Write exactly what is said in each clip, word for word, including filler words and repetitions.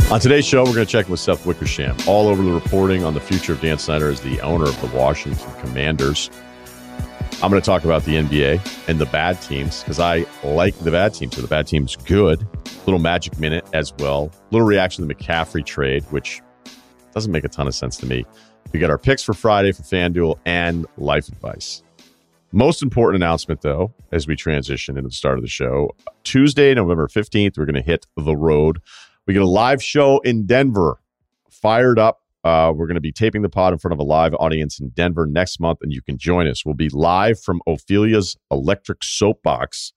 On today's show, we're going to check in with Seth Wickersham, all over the reporting on the future of Dan Snyder as the owner of the Washington Commanders. I'm going to talk about the N B A and the bad teams because I like the bad teams. So the bad team's good. Little Magic Minute as well. Little reaction to the McCaffrey trade, which doesn't make a ton of sense to me. We got our picks for Friday for FanDuel and life advice. Most important announcement, though, as we transition into the start of the show. Tuesday, November fifteenth, we're going to hit the road. We get a live show in Denver. Fired up. Uh, we're going to be taping the pod in front of a live audience in Denver next month, and you can join us. We'll be live from Ophelia's Electric Soapbox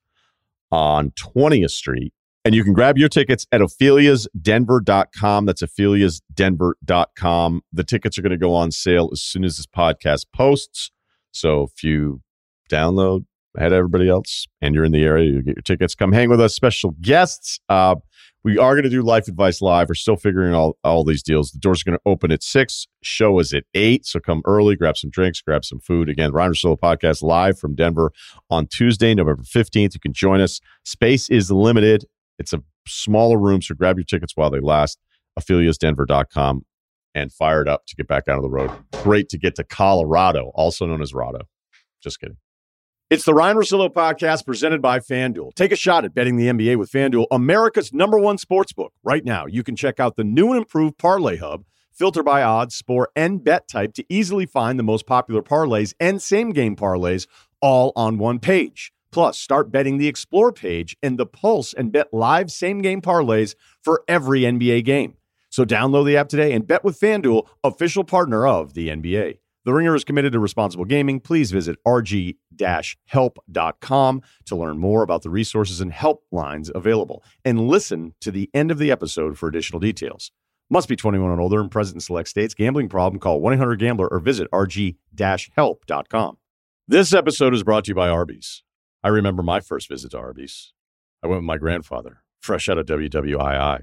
on twentieth Street. And you can grab your tickets at ophelias denver dot com. That's ophelias denver dot com. The tickets are going to go on sale as soon as this podcast posts. So if you download ahead of everybody else and you're in the area, you get your tickets. Come hang with us. Special guests. Uh, we are going to do Life Advice Live. We're still figuring all, all these deals. The doors are going to open at six. Show is at eight. So come early, grab some drinks, grab some food. Again, Ryan Russillo Podcast live from Denver on Tuesday, November fifteenth. You can join us. Space is limited. It's a smaller room, so grab your tickets while they last. ophelias denver dot com and fired up to get back out of the road. Great to get to Colorado, also known as Rado. Just kidding. It's the Ryan Russillo Podcast presented by FanDuel. Take a shot at betting the N B A with FanDuel, America's number one sportsbook. Right now, you can check out the new and improved Parlay Hub. Filter by odds, sport, and bet type to easily find the most popular parlays and same-game parlays all on one page. Plus, start betting the Explore page and the Pulse and bet live same-game parlays for every N B A game. So download the app today and bet with FanDuel, official partner of the N B A. The Ringer is committed to responsible gaming. Please visit r g dash help dot com to learn more about the resources and helplines available. And listen to the end of the episode for additional details. Must be twenty-one and older and present in select states. Gambling problem? Call one eight hundred gambler or visit r g dash help dot com. This episode is brought to you by Arby's. I remember my first visit to Arby's. I went with my grandfather, fresh out of W W I I.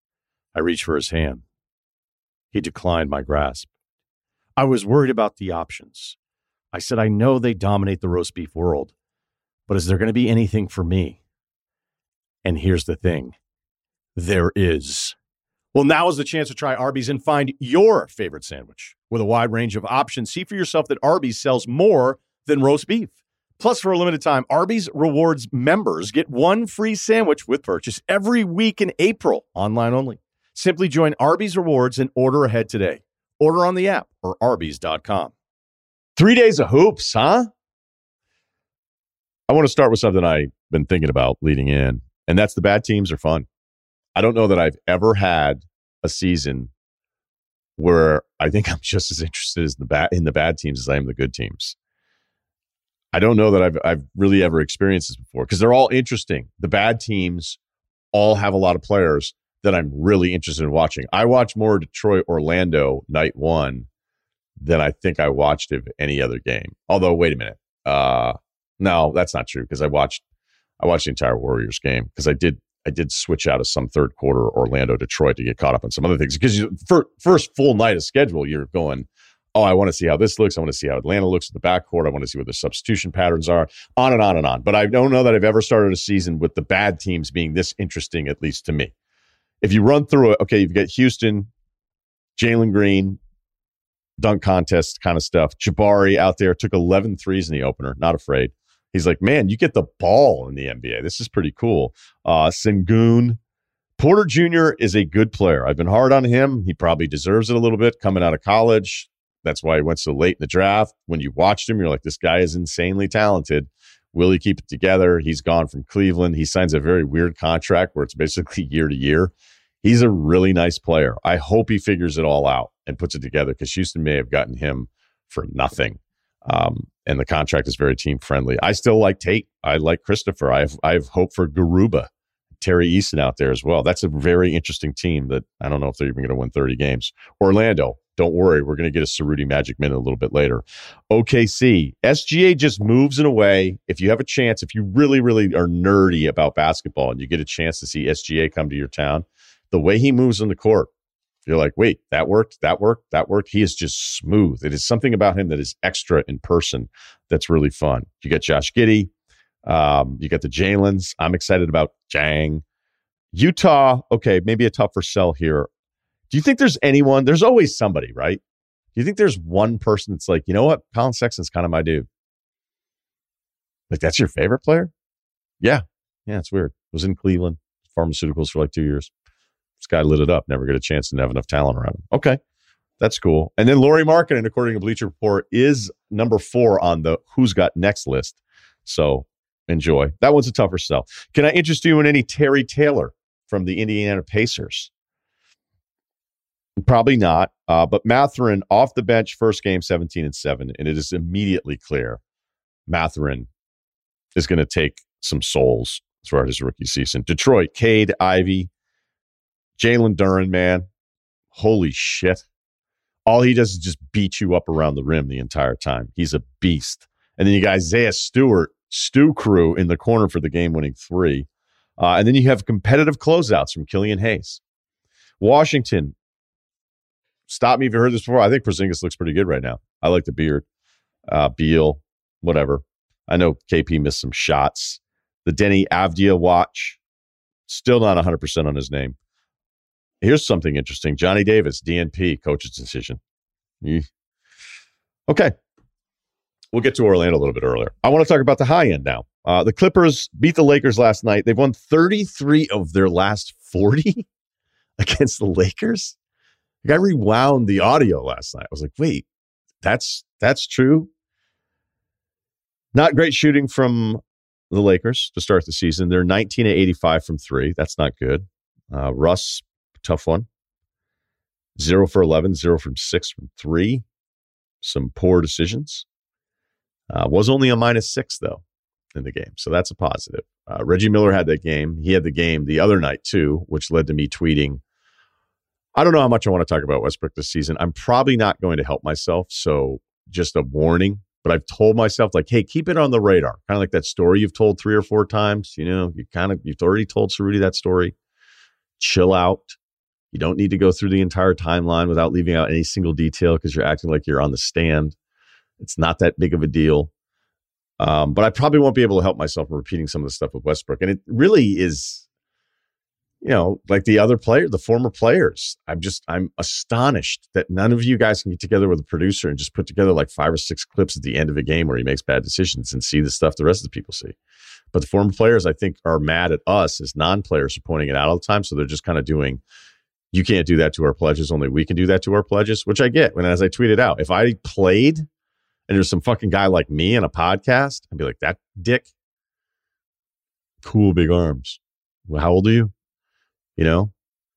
I reached for his hand. He declined my grasp. I was worried about the options. I said, I know they dominate the roast beef world, but is there going to be anything for me? And here's the thing. There is. Well, now is the chance to try Arby's and find your favorite sandwich. With a wide range of options, see for yourself that Arby's sells more than roast beef. Plus, for a limited time, Arby's Rewards members get one free sandwich with purchase every week in April, online only. Simply join Arby's Rewards and order ahead today. Order on the app or arby's dot com. Three days of hoops, huh? I want to start with something I've been thinking about leading in, and that's the bad teams are fun. I don't know that I've ever had a season where I think I'm just as interested as the bad, in the bad teams as I am the good teams. I don't know that I've I've really ever experienced this before because they're all interesting. The bad teams all have a lot of players that I'm really interested in watching. I watched more Detroit Orlando night one than I think I watched of any other game. Although, wait a minute, uh, no, that's not true because I watched I watched the entire Warriors game because I did I did switch out of some third quarter Orlando Detroit to get caught up on some other things because you, for first full night of schedule you're going, oh, I want to see how this looks. I want to see how Atlanta looks at the backcourt. I want to see what the substitution patterns are, on and on and on. But I don't know that I've ever started a season with the bad teams being this interesting, at least to me. If you run through it, okay, you've got Houston, Jalen Green, dunk contest kind of stuff. Jabari out there took eleven threes in the opener, not afraid. He's like, man, you get the ball in the N B A. This is pretty cool. Uh, Sengun. Porter Junior is a good player. I've been hard on him. He probably deserves it a little bit coming out of college. That's why he went so late in the draft. When you watched him, you're like, this guy is insanely talented. Will he keep it together? He's gone from Cleveland. He signs a very weird contract where it's basically year to year. He's a really nice player. I hope he figures it all out and puts it together because Houston may have gotten him for nothing. Um, and the contract is very team friendly. I still like Tate. I like Christopher. I have, I have hope for Garuba, Terry Easton out there as well. That's a very interesting team that I don't know if they're even going to win thirty games. Orlando, don't worry. We're going to get a Cerruti Magic Minute a little bit later. O K C, S G A just moves in a way. If you have a chance, if you really, really are nerdy about basketball and you get a chance to see S G A come to your town, the way he moves on the court, you're like, wait, that worked, that worked, that worked. He is just smooth. It is something about him that is extra in person that's really fun. You get Josh Giddey. Um, you got the Jalen's. I'm excited about Jang. Utah, okay, maybe a tougher sell here. Do you think there's anyone? There's always somebody, right? Do you think there's one person that's like, you know what? Colin Sexton's kind of my dude. Like, that's your favorite player? Yeah. Yeah, it's weird. Was in Cleveland, pharmaceuticals for like two years. This guy lit it up. Never get a chance to have enough talent around him. Okay. That's cool. And then Lauri Markkanen, according to Bleacher Report, is number four on the Who's Got Next list. So enjoy. That one's a tougher sell. Can I interest you in any Terry Taylor from the Indiana Pacers? Probably not. Uh, but Mathurin off the bench, first game, seventeen and seven. And it is immediately clear Mathurin is going to take some souls throughout his rookie season. Detroit, Cade, Ivey, Jalen Duren, man. Holy shit. All he does is just beat you up around the rim the entire time. He's a beast. And then you got Isaiah Stewart, Stu Crew in the corner for the game-winning three. Uh, and then you have competitive closeouts from Killian Hayes. Washington, stop me if you heard this before. I think Porzingis looks pretty good right now. I like the beard. Uh, Beal, whatever. I know K P missed some shots. The Denny Avdia watch, still not one hundred percent on his name. Here's something interesting. Johnny Davis, D N P, coach's decision. Mm. Okay. We'll get to Orlando a little bit earlier. I want to talk about the high end now. Uh, the Clippers beat the Lakers last night. They've won thirty-three of their last forty against the Lakers. Like, I rewound the audio last night. I was like, wait, that's that's true? Not great shooting from the Lakers to start the season. They're nineteen and eighty-five from three. That's not good. Uh, Russ, tough one. Zero for eleven, zero from six from three. Some poor decisions. Uh, was only a minus six, though, in the game. So that's a positive. Uh, Reggie Miller had that game. He had the game the other night, too, which led to me tweeting, I don't know how much I want to talk about Westbrook this season. I'm probably not going to help myself. So just a warning. But I've told myself, like, hey, keep it on the radar. Kind of like that story you've told three or four times. You know, you kind of, you've already told Cerruti that story. Chill out. You don't need to go through the entire timeline without leaving out any single detail because you're acting like you're on the stand. It's not that big of a deal. Um, but I probably won't be able to help myself from repeating some of the stuff with Westbrook. And it really is, you know, like the other player, the former players. I'm just, I'm astonished that none of you guys can get together with a producer and just put together like five or six clips at the end of a game where he makes bad decisions and see the stuff the rest of the people see. But the former players, I think, are mad at us as non-players for pointing it out all the time. So they're just kind of doing, you can't do that to our pledges. Only we can do that to our pledges, which I get. When, as I tweeted out, if I played and there's some fucking guy like me in a podcast, I'd be like, that dick, cool, big arms. Well, how old are you? You know?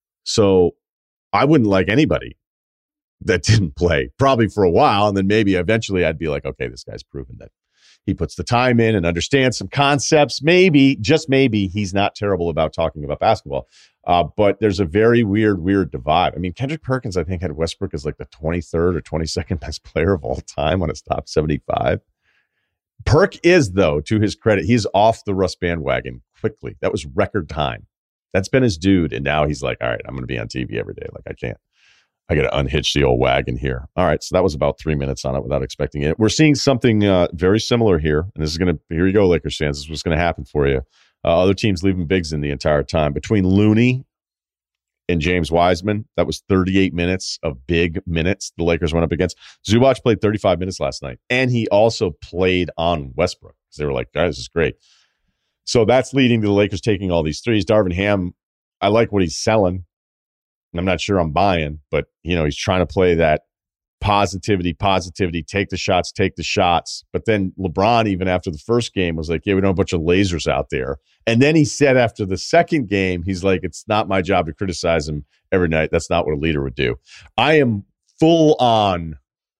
So I wouldn't like anybody that didn't play probably for a while. And then maybe eventually I'd be like, okay, this guy's proven that he puts the time in and understands some concepts. Maybe, just maybe, he's not terrible about talking about basketball. Uh, but there's a very weird, weird divide. I mean, Kendrick Perkins, I think, had Westbrook as like the twenty-third or twenty-second best player of all time on his top seventy-five. Perk is, though, to his credit, he's off the Russ bandwagon quickly. That was record time. That's been his dude. And now he's like, all right, I'm going to be on T V every day. Like, I can't. I got to unhitch the old wagon here. All right, so that was about three minutes on it without expecting it. We're seeing something uh, very similar here. And this is going to, here you go, Lakers fans. This is what's going to happen for you. Uh, other teams leaving bigs in the entire time. Between Looney and James Wiseman, that was thirty-eight minutes of big minutes the Lakers went up against. Zubac played thirty-five minutes last night. And he also played on Westbrook. Because they were like, guys, this is great. So that's leading to the Lakers taking all these threes. Darvin Ham, I like what he's selling. I'm not sure I'm buying, but, you know, he's trying to play that positivity, positivity, take the shots, take the shots. But then LeBron, even after the first game, was like, yeah, we don't have a bunch of lasers out there. And then he said after the second game, he's like, it's not my job to criticize him every night. That's not what a leader would do. I am full on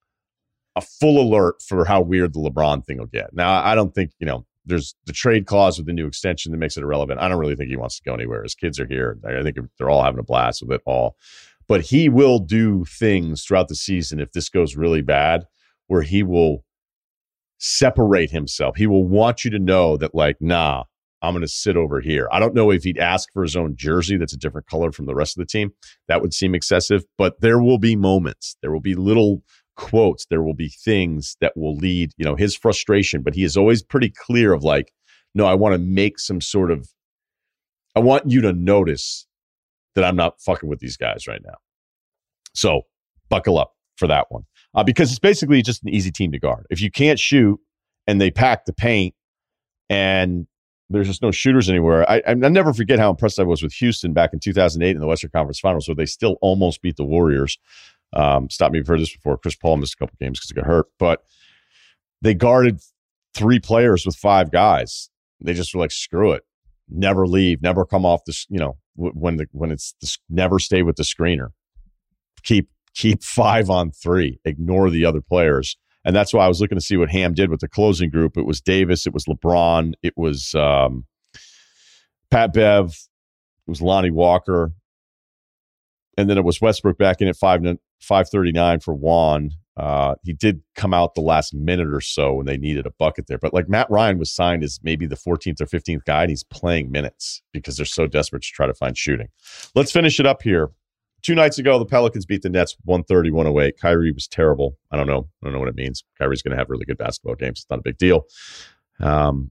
a full alert for how weird the LeBron thing will get. Now, I don't think, you know, there's the trade clause with the new extension that makes it irrelevant. I don't really think he wants to go anywhere. His kids are here. I think they're all having a blast with it all. But he will do things throughout the season if this goes really bad where he will separate himself. He will want you to know that, like, nah, I'm going to sit over here. I don't know if he'd ask for his own jersey that's a different color from the rest of the team. That would seem excessive. But there will be moments. There will be little quotes. There will be things that will lead, you know, his frustration. But he is always pretty clear of like, no, I want to make some sort of, I want you to notice that I'm not fucking with these guys right now. So buckle up for that one. Uh, because it's basically just an easy team to guard. If you can't shoot and they pack the paint and there's just no shooters anywhere. I, I never forget how impressed I was with Houston back in two thousand eight in the Western Conference Finals, where they still almost beat the Warriors. Um, stop me if you've heard this before. Chris Paul missed a couple games because he got hurt. But they guarded three players with five guys. They just were like, screw it. Never leave. Never come off this, you know, when the when it's this, never stay with the screener. Keep keep five on three. Ignore the other players. And that's why I was looking to see what Ham did with the closing group. It was Davis. It was LeBron. It was um, Pat Bev. It was Lonnie Walker. And then it was Westbrook back in at five thirty-nine for Juan. Uh, he did come out the last minute or so when they needed a bucket there. But like Matt Ryan was signed as maybe the fourteenth or fifteenth guy, and he's playing minutes because they're so desperate to try to find shooting. Let's finish it up here. Two nights ago, the Pelicans beat the Nets one thirty to one oh eight. Kyrie was terrible. I don't know. I don't know what it means. Kyrie's going to have really good basketball games. It's not a big deal. Um,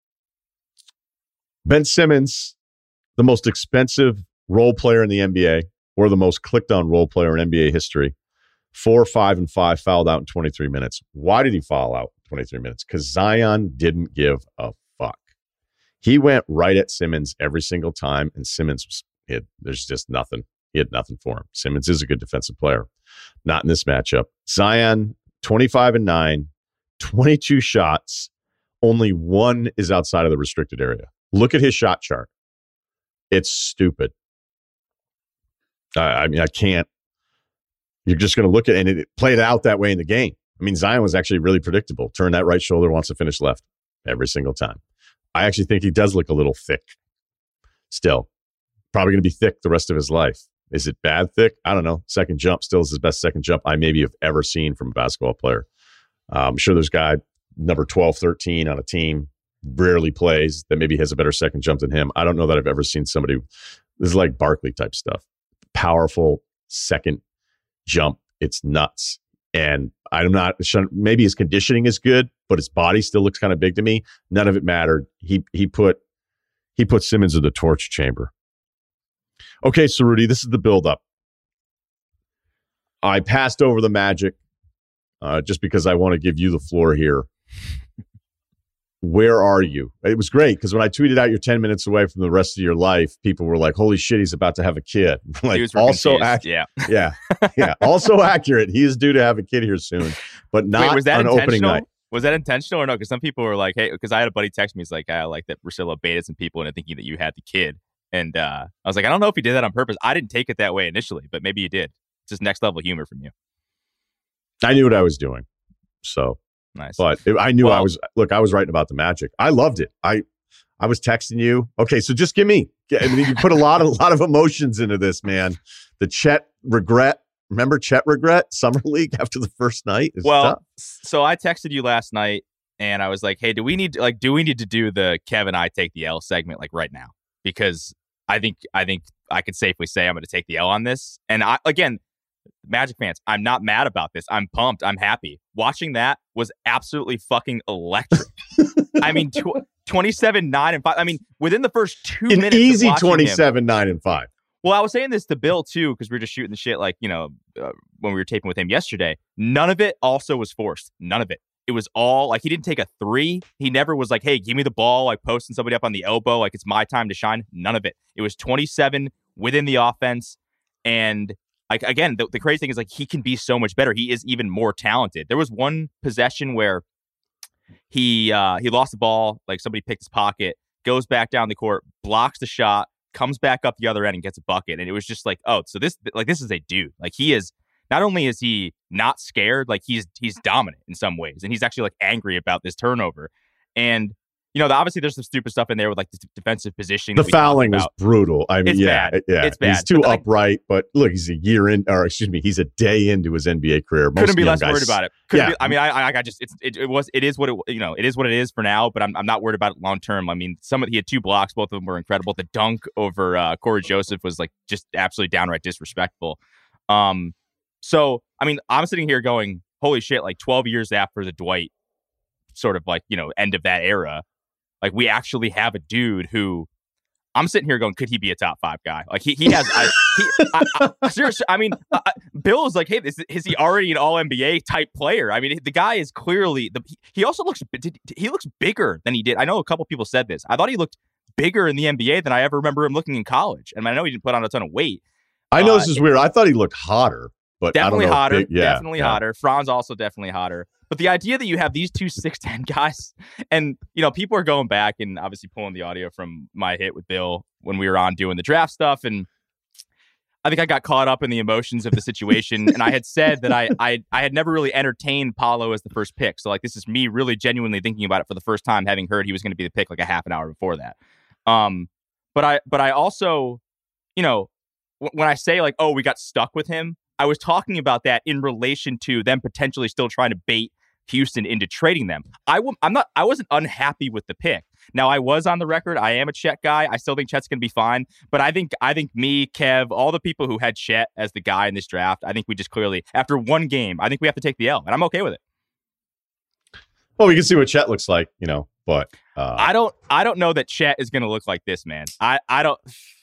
Ben Simmons, the most expensive role player in the N B A, or the most clicked on role player in N B A history. Four, five, and five, fouled out in twenty-three minutes. Why did he foul out in twenty-three minutes? Because Zion didn't give a fuck. He went right at Simmons every single time, and Simmons was it. There's just nothing. He had nothing for him. Simmons is a good defensive player. Not in this matchup. Zion, twenty-five and nine, twenty-two shots. Only one is outside of the restricted area. Look at his shot chart. It's stupid. I, I mean, I can't. You're just going to look at it, and it played out that way in the game. I mean, Zion was actually really predictable. Turn that right shoulder, wants to finish left every single time. I actually think he does look a little thick still. Probably going to be thick the rest of his life. Is it bad thick? I don't know. Second jump still is his best second jump I maybe have ever seen from a basketball player. Uh, I'm sure there's a guy, number twelve, thirteen on a team, rarely plays, that maybe has a better second jump than him. I don't know that I've ever seen somebody, this is like Barkley type stuff. Powerful second jump. It's nuts. And I'm not, maybe his conditioning is good, but his body still looks kind of big to me. None of it mattered. He he put he put Simmons in the torture chamber. Okay, so Rudy, this is the buildup. I passed over the Magic uh, just because I want to give you the floor here. Where are you? It was great because when I tweeted out you're ten minutes away from the rest of your life, people were like, holy shit, he's about to have a kid. Like, also ac- yeah. yeah. Yeah. Also accurate. He is due to have a kid here soon, but not Wait, was that on opening night. Was that intentional or no? Because some people were like, hey, because I had a buddy text me. He's like, I like that Russillo baited some people into thinking that you had the kid. And uh, I was like, I don't know if he did that on purpose. I didn't take it that way initially, but maybe you did. It's just next level humor from you. I knew what I was doing. So nice. But it, I knew well, I was, look, I was writing about the Magic. I loved it. I I was texting you. Okay, so just give me. I mean, you put a lot of, a lot of emotions into this, man. The Chet regret. Remember Chet regret? Summer League after the first night? It's well, tough. So I texted you last night and I was like, hey, do we need to, like, do we need to do the Kevin I take the L segment like right now? Because I think I think I could safely say I'm going to take the L on this. And I, again, Magic fans, I'm not mad about this. I'm pumped. I'm happy. Watching that was absolutely fucking electric. I mean, tw- twenty-seven, nine, and five. I mean, within the first two An minutes, easy of twenty-seven, him, nine, and five. Well, I was saying this to Bill too because we were just shooting the shit, like, you know, uh, when we were taping with him yesterday. None of it also was forced. None of it. It was all like he didn't take a three. He never was like, hey, give me the ball, like posting somebody up on the elbow, like it's my time to shine. None of it. It was twenty-seven within the offense. And like, again, the, the crazy thing is like he can be so much better. He is even more talented. There was one possession where he uh, he lost the ball, like somebody picked his pocket, goes back down the court, blocks the shot, comes back up the other end and gets a bucket. And it was just like, oh, so this like this is a dude. Like he is. Not only is he not scared, like he's he's dominant in some ways, and he's actually like angry about this turnover. And you know, obviously there's some stupid stuff in there with like the defensive positioning. The fouling was brutal. I mean, it's yeah, bad. yeah, it's bad. He's too but, like, upright. But look, he's a year in, or excuse me, he's a day into his N B A career. Most couldn't be less guys, worried about it. Couldn't yeah. be, I mean, I, I, I just it's it, it was it is what it you know it is what it is for now. But I'm I'm not worried about it long term. I mean, some of he had two blocks, both of them were incredible. The dunk over uh, Corey Joseph was like just absolutely downright disrespectful. Um. So, I mean, I'm sitting here going, holy shit, like twelve years after the Dwight sort of like, you know, end of that era, like we actually have a dude who I'm sitting here going, could he be a top five guy? Like he, he has, I, he, I, I, seriously, I mean, uh, Bill is like, hey, is, is he already an All N B A type player? I mean, the guy is clearly the. He also looks he looks bigger than he did. I know a couple people said this. I thought he looked bigger in the N B A than I ever remember him looking in college. And I know he didn't put on a ton of weight. I know uh, this is weird. I thought he looked hotter, but definitely I don't know hotter. Big, yeah, definitely yeah. hotter. Franz also definitely hotter. But the idea that you have these two six ten guys, and you know, people are going back and obviously pulling the audio from my hit with Bill when we were on doing the draft stuff, and I think I got caught up in the emotions of the situation, and I had said that I, I I had never really entertained Paolo as the first pick. So like this is me really genuinely thinking about it for the first time, having heard he was going to be the pick like a half an hour before that. Um, but I but I also, you know, w- when I say like, oh, we got stuck with him, I was talking about that in relation to them potentially still trying to bait Houston into trading them. I w- I'm not. I wasn't unhappy with the pick. Now, I was on the record. I am a Chet guy. I still think Chet's going to be fine. But I think I think me, Kev, all the people who had Chet as the guy in this draft, I think we just clearly, after one game, I think we have to take the L, and I'm okay with it. Well, we can see what Chet looks like, you know. But uh... I don't. I don't know that Chet is going to look like this, man. I. I don't.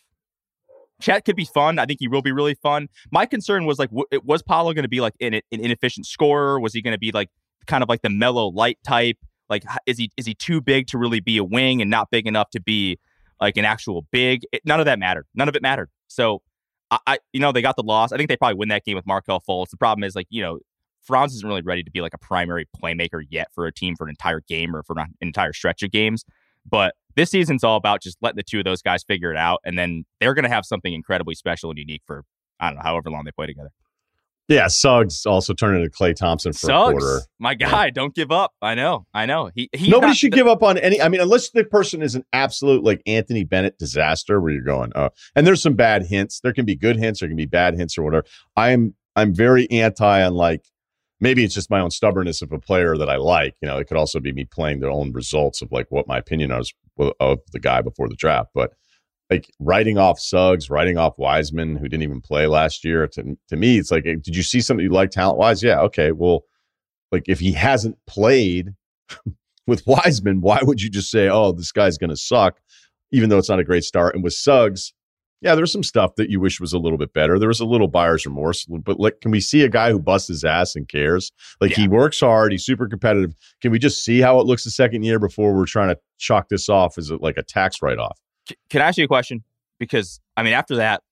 Chet could be fun. I think he will be really fun. My concern was like, w- was Paolo going to be like an, an inefficient scorer? Was he going to be like kind of like the mellow light type? Like, is he is he too big to really be a wing and not big enough to be like an actual big? It, none of that mattered. None of it mattered. So, I, I you know, they got the loss. I think they probably win that game with Markelle Fultz. The problem is, like, you know, Franz isn't really ready to be like a primary playmaker yet for a team for an entire game or for an entire stretch of games. But this season's all about just letting the two of those guys figure it out. And then they're going to have something incredibly special and unique for, I don't know, however long they play together. Yeah, Suggs also turned into Klay Thompson for Suggs, a quarter. My guy, yeah. Don't give up. I know, I know. He Nobody not, should the, give up on any. I mean, unless the person is an absolute like Anthony Bennett disaster, where you're going. Uh, and there's some bad hints. There can be good hints. There can be bad hints or whatever. I'm I'm very anti on like. Maybe it's just my own stubbornness of a player that I like. You know, it could also be me playing their own results of like what my opinion is of the guy before the draft. But like writing off Suggs, writing off Wiseman, who didn't even play last year, to, to me, it's like, did you see something you like talent-wise? Yeah, okay. Well, like if he hasn't played with Wiseman, why would you just say, oh, this guy's going to suck, even though it's not a great start? And with Suggs, yeah, there's some stuff that you wish was a little bit better. There was a little buyer's remorse, but like, can we see a guy who busts his ass and cares? Like yeah. He works hard. He's super competitive. Can we just see how it looks the second year before we're trying to chalk this off as a, like a tax write-off? Can I ask you a question? Because, I mean, after that,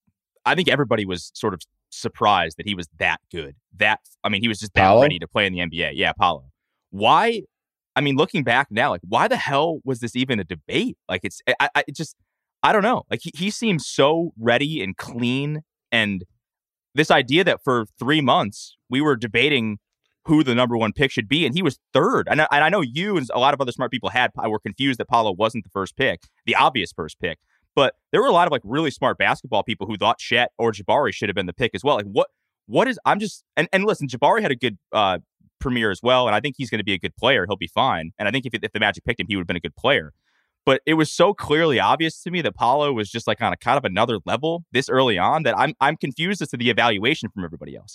I think everybody was sort of surprised that he was that good. That, I mean, he was just that Paolo? ready to play in the N B A. Yeah, Paolo. Why? I mean, looking back now, like, why the hell was this even a debate? Like, it's, I, I it just, I don't know. Like, he, he seems so ready and clean. And this idea that for three months we were debating who the number one pick should be, and he was third. And I, and I know you and a lot of other smart people had were confused that Paolo wasn't the first pick, the obvious first pick. But there were a lot of like really smart basketball people who thought Chet or Jabari should have been the pick as well. Like, what what is? I'm just and, and listen, Jabari had a good uh, premiere as well, and I think he's going to be a good player. He'll be fine. And I think if if the Magic picked him, he would have been a good player. But it was so clearly obvious to me that Paolo was just like on a kind of another level this early on that I'm I'm confused as to the evaluation from everybody else.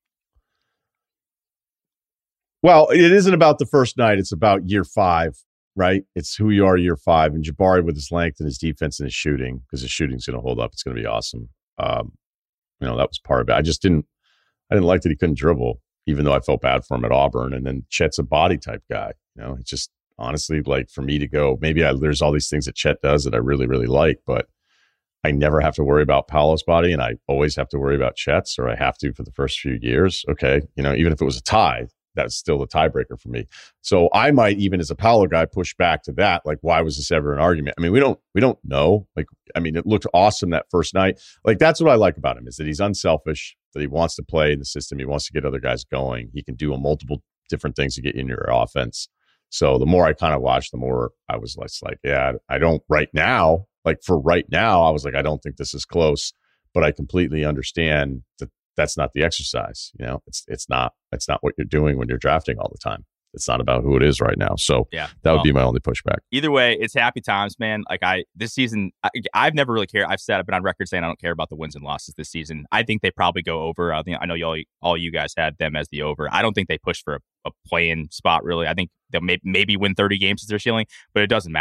Well, it isn't about the first night. It's about year five, right? It's who you are year five. And Jabari with his length and his defense and his shooting, because his shooting's going to hold up. It's going to be awesome. Um, you know, that was part of it. I just didn't, I didn't like that he couldn't dribble, even though I felt bad for him at Auburn. And then Chet's a body type guy. You know, it's just honestly like for me to go, maybe I, there's all these things that Chet does that I really, really like, but I never have to worry about Paolo's body, and I always have to worry about Chet's, or I have to for the first few years. Okay. You know, even if it was a tie, that's still the tiebreaker for me. So I might even as a Paolo guy push back to that. Like, why was this ever an argument? I mean, we don't, we don't know. Like, I mean, it looked awesome that first night. Like, that's what I like about him, is that he's unselfish, that he wants to play in the system. He wants to get other guys going. He can do a multiple different things to get in your offense. So the more I kind of watched, the more I was less like, yeah, I don't right now, like for right now, I was like, I don't think this is close, but I completely understand that that's not the exercise. You know, it's, it's not, it's not what you're doing when you're drafting all the time. It's not about who it is right now. So yeah, that would well, be my only pushback. Either way, it's happy times, man. Like I, this season, I, I've never really cared. I've said, I've been on record saying I don't care about the wins and losses this season. I think they probably go over. I, think, I know y'all, all you guys had them as the over. I don't think they push for a, a play-in spot, really. I think they'll may, maybe win thirty games as their ceiling, but it doesn't matter.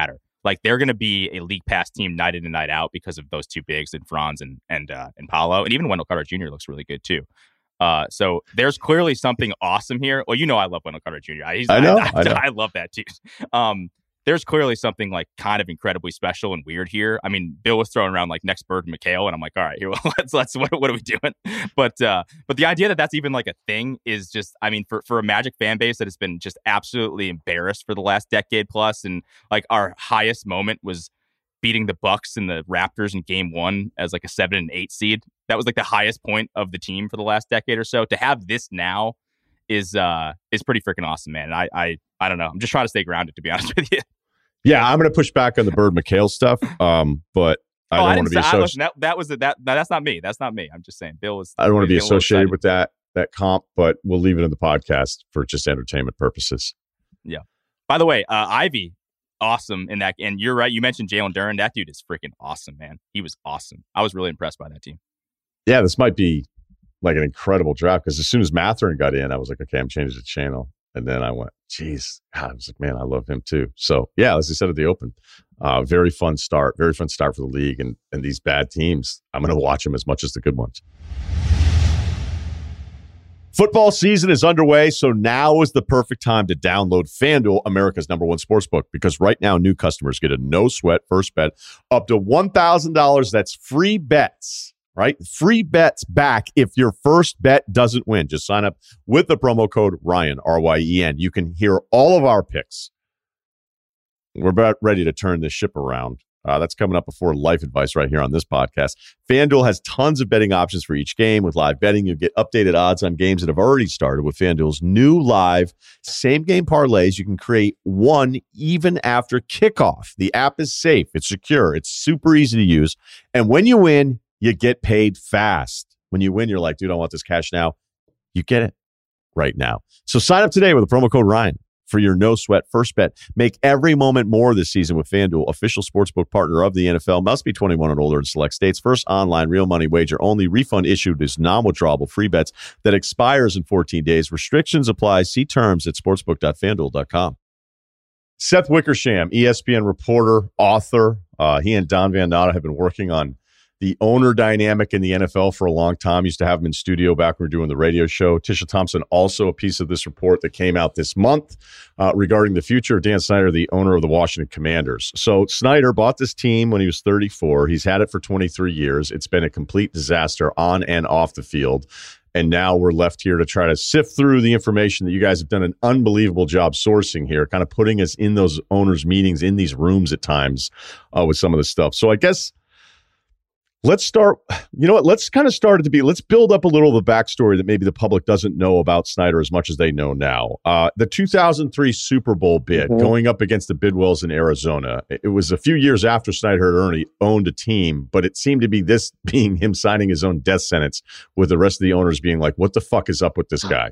like they're going to be a league pass team night in and night out because of those two bigs and Franz and and uh, and Paolo, and even Wendell Carter Junior looks really good too. Uh, so there's clearly something awesome here. Well, you know I love Wendell Carter Junior I, he's, I know, I, I, I know. I love that too. Um, there's clearly something like kind of incredibly special and weird here. I mean, Bill was throwing around like next Bird McHale, and I'm like, all right, here, let's let's what, what are we doing? But uh, but the idea that that's even like a thing is just, I mean, for for a Magic fan base that has been just absolutely embarrassed for the last decade plus, and like our highest moment was beating the Bucks and the Raptors in Game One as like a seven and eight seed. That was like the highest point of the team for the last decade or so. To have this now is uh is pretty freaking awesome, man. And I I I don't know. I'm just trying to stay grounded, to be honest with you. Yeah, I'm going to push back on the Bird McHale stuff, um, but I oh, don't I want to be associated. That, that was the, that. No, that's not me. That's not me. I'm just saying, Bill was. I don't want to be associated with that that comp, but we'll leave it in the podcast for just entertainment purposes. Yeah. By the way, uh, Ivy, awesome in that. And you're right. You mentioned Jalen Duren. That dude is freaking awesome, man. He was awesome. I was really impressed by that team. Yeah, this might be like an incredible draft because as soon as Mathurin got in, I was like, okay, I'm changing the channel. And then I went, geez, God, I was like, man, I love him too. So yeah, as I said at the open, uh, very fun start, very fun start for the league. And, and these bad teams, I'm going to watch them as much as the good ones. Football season is underway, so now is the perfect time to download FanDuel, America's number one sportsbook, because right now new customers get a no-sweat first bet up to one thousand dollars. That's free bets. Right? Free bets back if your first bet doesn't win. Just sign up with the promo code Ryan, R Y E N. You can hear all of our picks. We're about ready to turn this ship around. Uh, that's coming up before life advice right here on this podcast. FanDuel has tons of betting options for each game. With live betting, you get updated odds on games that have already started. With FanDuel's new live same-game parlays, you can create one even after kickoff. The app is safe. It's secure. It's super easy to use. And when you win, you get paid fast. When you win, you're like, dude, I want this cash now. You get it right now. So sign up today with the promo code Ryan for your no-sweat first bet. Make every moment more this season with FanDuel, official sportsbook partner of the N F L. Must be twenty-one and older in select states. First online real money wager only. Refund issued is non-withdrawable free bets that expires in fourteen days. Restrictions apply. See terms at sportsbook dot fanduel dot com. Seth Wickersham, E S P N reporter, author. Uh, he and Don Van Natta have been working on the owner dynamic in the N F L for a long time. Used to have him in studio back when we were doing the radio show. Tisha Thompson, also a piece of this report that came out this month uh, regarding the future of Dan Snyder, the owner of the Washington Commanders. So Snyder bought this team when he was thirty-four. He's had it for twenty-three years. It's been a complete disaster on and off the field. And now we're left here to try to sift through the information that you guys have done an unbelievable job sourcing here, kind of putting us in those owners' meetings, in these rooms at times uh, with some of the stuff. So I guess let's start, you know what, let's kind of start it to be, let's build up a little of the backstory that maybe the public doesn't know about Snyder as much as they know now. Uh, the two thousand three Super Bowl bid, mm-hmm. going up against the Bidwells in Arizona. It was a few years after Snyder had already owned a team, but it seemed to be this being him signing his own death sentence with the rest of the owners being like, what the fuck is up with this guy?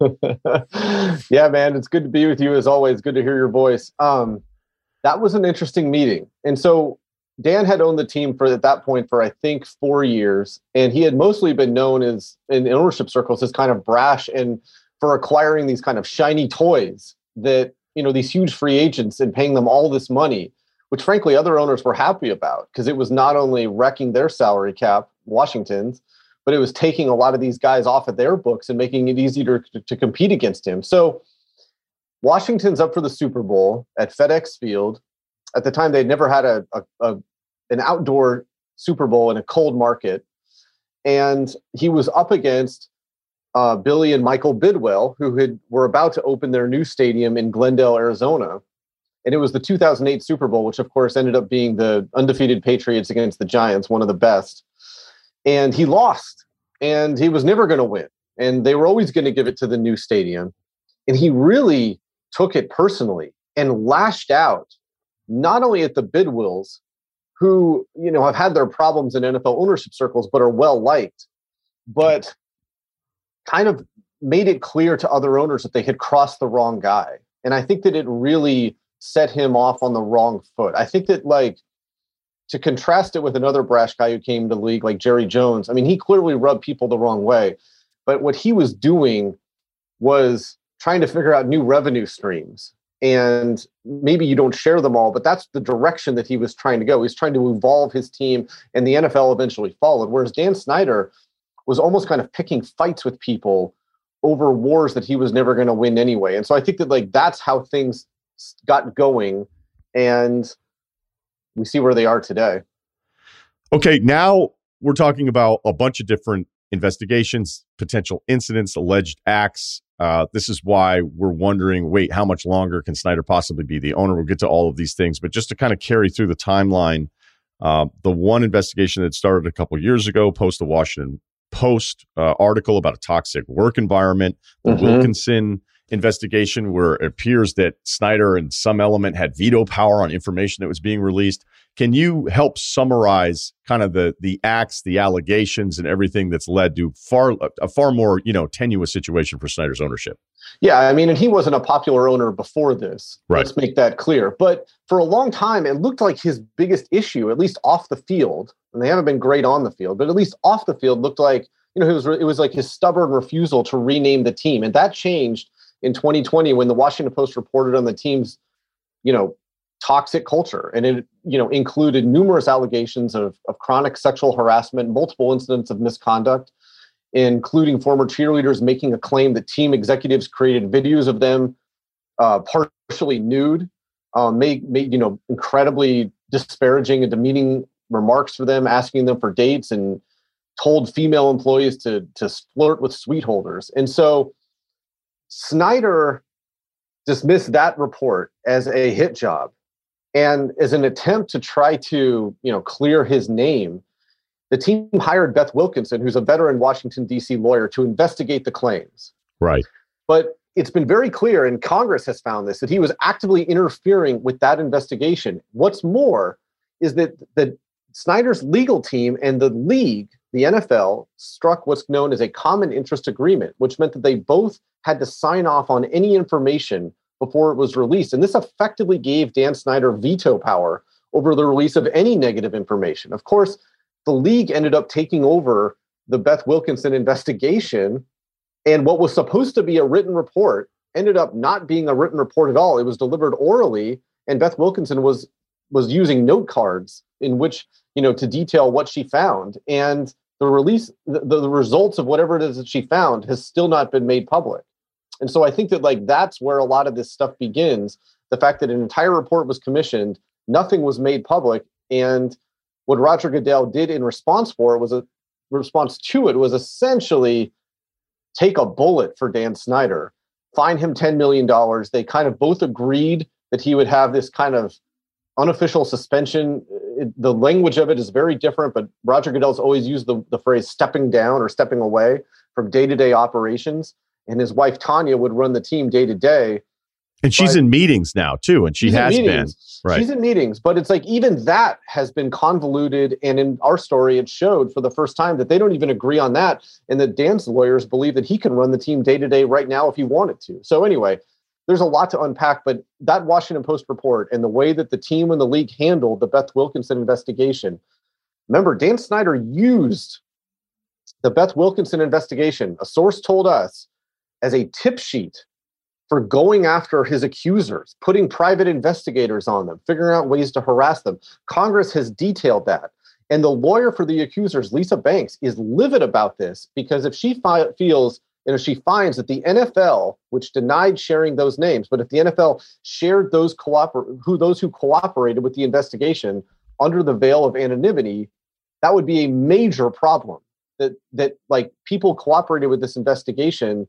Yeah, man, it's good to be with you as always. Good to hear your voice. Um, that was an interesting meeting. And so Dan had owned the team for at that point for I think four years, and he had mostly been known as in ownership circles as kind of brash and for acquiring these kind of shiny toys that, you know, these huge free agents and paying them all this money, which frankly other owners were happy about because it was not only wrecking their salary cap, Washington's, but it was taking a lot of these guys off of their books and making it easier to, to compete against him. So Washington's up for the Super Bowl at FedEx Field. At the time, they'd never had a, a, a an outdoor Super Bowl in a cold market. And he was up against uh, Billy and Michael Bidwell, who had were about to open their new stadium in Glendale, Arizona. And it was the two thousand eight Super Bowl, which, of course, ended up being the undefeated Patriots against the Giants, one of the best. And he lost. And he was never going to win. And they were always going to give it to the new stadium. And he really took it personally and lashed out not only at the Bidwells, who, you know, have had their problems in N F L ownership circles, but are well liked, but kind of made it clear to other owners that they had crossed the wrong guy. And I think that it really set him off on the wrong foot. I think that, like, to contrast it with another brash guy who came to the league, like Jerry Jones, I mean, he clearly rubbed people the wrong way, but what he was doing was trying to figure out new revenue streams. And maybe you don't share them all, but that's the direction that he was trying to go. He's trying to evolve his team, and the N F L eventually followed. Whereas Dan Snyder was almost kind of picking fights with people over wars that he was never going to win anyway. And so I think that like that's how things got going, and we see where they are today. Okay, now we're talking about a bunch of different investigations, potential incidents, alleged acts. Uh, this is why we're wondering, wait, how much longer can Snyder possibly be the owner? We'll get to all of these things, but just to kind of carry through the timeline, uh, the one investigation that started a couple years ago, post the Washington Post uh, article about a toxic work environment, the mm-hmm. Wilkinson investigation, where it appears that Snyder and some element had veto power on information that was being released. Can you help summarize kind of the the acts, the allegations, and everything that's led to far a far more, you know, tenuous situation for Snyder's ownership? Yeah, I mean, and he wasn't a popular owner before this. Right. Let's make that clear. But for a long time, it looked like his biggest issue, at least off the field, and they haven't been great on the field, but at least off the field, looked like, you know, it was it was like his stubborn refusal to rename the team, and that changed in twenty twenty when the Washington Post reported on the team's, you know, toxic culture. And it, you know, included numerous allegations of, of chronic sexual harassment, multiple incidents of misconduct, including former cheerleaders making a claim that team executives created videos of them uh, partially nude, um, made, made, you know, incredibly disparaging and demeaning remarks for them, asking them for dates, and told female employees to, to flirt with suite holders. And so Snyder dismissed that report as a hit job. And as an attempt to try to, you know, clear his name, the team hired Beth Wilkinson, who's a veteran Washington, D C lawyer, to investigate the claims. Right. But it's been very clear, and Congress has found this, that he was actively interfering with that investigation. What's more is that, that Snyder's legal team and the league, the N F L, struck what's known as a common interest agreement, which meant that they both had to sign off on any information before it was released. And this effectively gave Dan Snyder veto power over the release of any negative information. Of course, the league ended up taking over the Beth Wilkinson investigation, and what was supposed to be a written report ended up not being a written report at all. It was delivered orally, and Beth Wilkinson was was using note cards in which, you know, to detail what she found. And the release, the, the results of whatever it is that she found has still not been made public. And so I think that like that's where a lot of this stuff begins. The fact that an entire report was commissioned, nothing was made public, and what Roger Goodell did in response for it was a response to it was essentially take a bullet for Dan Snyder, fine him ten million dollars. They kind of both agreed that he would have this kind of unofficial suspension. It, the language of it is very different, but Roger Goodell's always used the, the phrase stepping down or stepping away from day-to-day operations. And his wife, Tanya, would run the team day to day. And she's but in meetings now, too. And she has been. Right. She's in meetings. But it's like even that has been convoluted. And in our story, it showed for the first time that they don't even agree on that. And that Dan's lawyers believe that he can run the team day to day right now if he wanted to. So anyway, there's a lot to unpack. But that Washington Post report and the way that the team and the league handled the Beth Wilkinson investigation. Remember, Dan Snyder used the Beth Wilkinson investigation, a source told us, as a tip sheet for going after his accusers, putting private investigators on them, figuring out ways to harass them. Congress has detailed that. And the lawyer for the accusers, Lisa Banks, is livid about this because if she fi- feels, and if she finds that the N F L, which denied sharing those names, but if the N F L shared those cooper- who those who cooperated with the investigation under the veil of anonymity, that would be a major problem. That that like people cooperated with this investigation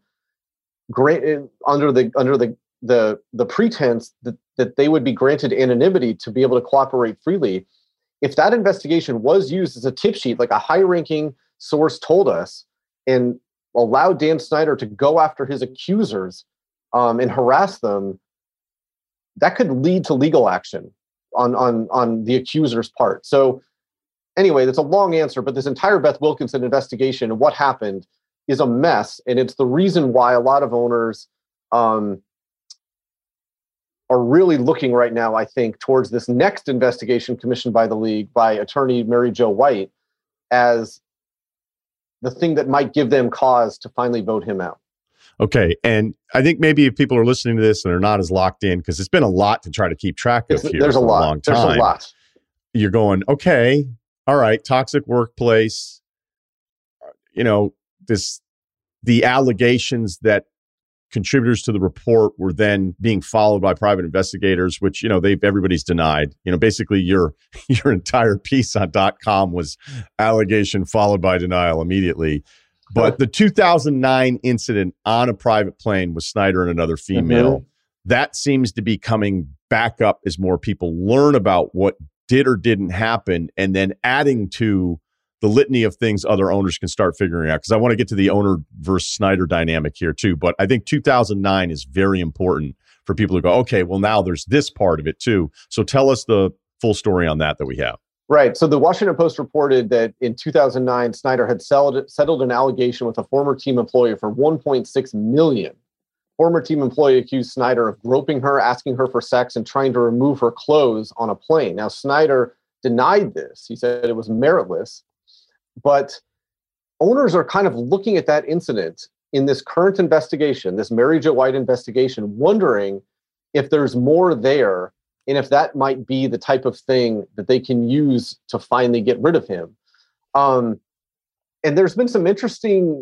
granted under the under the the the pretense that, that they would be granted anonymity to be able to cooperate freely. If that investigation was used as a tip sheet, like a high-ranking source told us, and allowed Dan Snyder to go after his accusers um, and harass them, that could lead to legal action on on on the accuser's part. So anyway, that's a long answer, but this entire Beth Wilkinson investigation and what happened is a mess, and it's the reason why a lot of owners um, are really looking right now, I think, towards this next investigation commissioned by the league by attorney Mary Jo White as the thing that might give them cause to finally vote him out. Okay. And I think maybe if people are listening to this and they're not as locked in, because it's been a lot to try to keep track of it's, here there's for a, lot. a long time. There's a lot. You're going, okay, all right, toxic workplace, you know, this, the allegations that contributors to the report were then being followed by private investigators, which, you know, they've, everybody's denied. You know, basically your, your entire piece on .com was allegation followed by denial immediately. But the two thousand nine incident on a private plane with Snyder and another female, mm-hmm. that seems to be coming back up as more people learn about what did or didn't happen, and then adding to the litany of things other owners can start figuring out. Because I want to get to the owner versus Snyder dynamic here too. But I think two thousand nine is very important for people to go, okay, well, now there's this part of it too. So tell us the full story on that that we have. Right. So the Washington Post reported that in two thousand nine, Snyder had settled, settled an allegation with a former team employee for one point six million dollars. Former team employee accused Snyder of groping her, asking her for sex, and trying to remove her clothes on a plane. Now, Snyder denied this. He said it was meritless. But owners are kind of looking at that incident in this current investigation, this Mary Jo White investigation, wondering if there's more there, and if that might be the type of thing that they can use to finally get rid of him. Um, and there's been some interesting,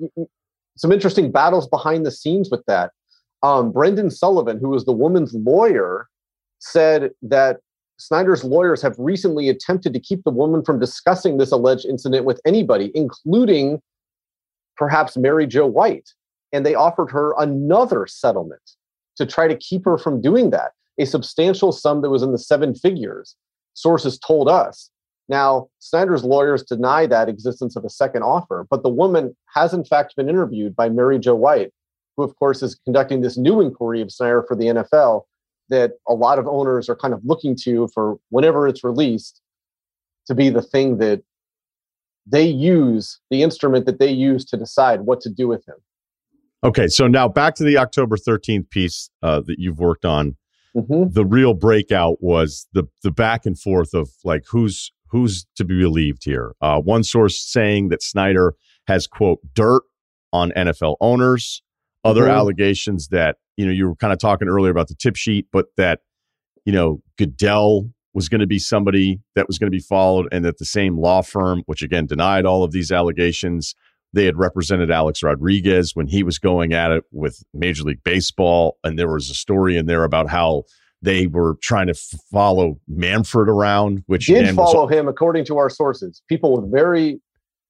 some interesting battles behind the scenes with that. Um, Brendan Sullivan, who was the woman's lawyer, said that Snyder's lawyers have recently attempted to keep the woman from discussing this alleged incident with anybody, including perhaps Mary Jo White. And they offered her another settlement to try to keep her from doing that. A substantial sum that was in the seven figures, sources told us. Now, Snyder's lawyers deny that existence of a second offer, but the woman has in fact been interviewed by Mary Jo White, who of course is conducting this new inquiry of Snyder for the N F L that a lot of owners are kind of looking to for whenever it's released to be the thing that they use, the instrument that they use to decide what to do with him. Okay, so now back to the October thirteenth piece uh, that you've worked on. Mm-hmm. The real breakout was the the back and forth of like who's who's to be believed here. Uh, one source saying that Snyder has, quote, dirt on N F L owners. Other mm-hmm. allegations that, you know, you were kind of talking earlier about the tip sheet, but that, you know, Goodell was going to be somebody that was going to be followed, and that the same law firm, which again denied all of these allegations, they had represented Alex Rodriguez when he was going at it with Major League Baseball. And there was a story in there about how they were trying to f- follow Manfred around, which did again follow was, him, according to our sources. People with very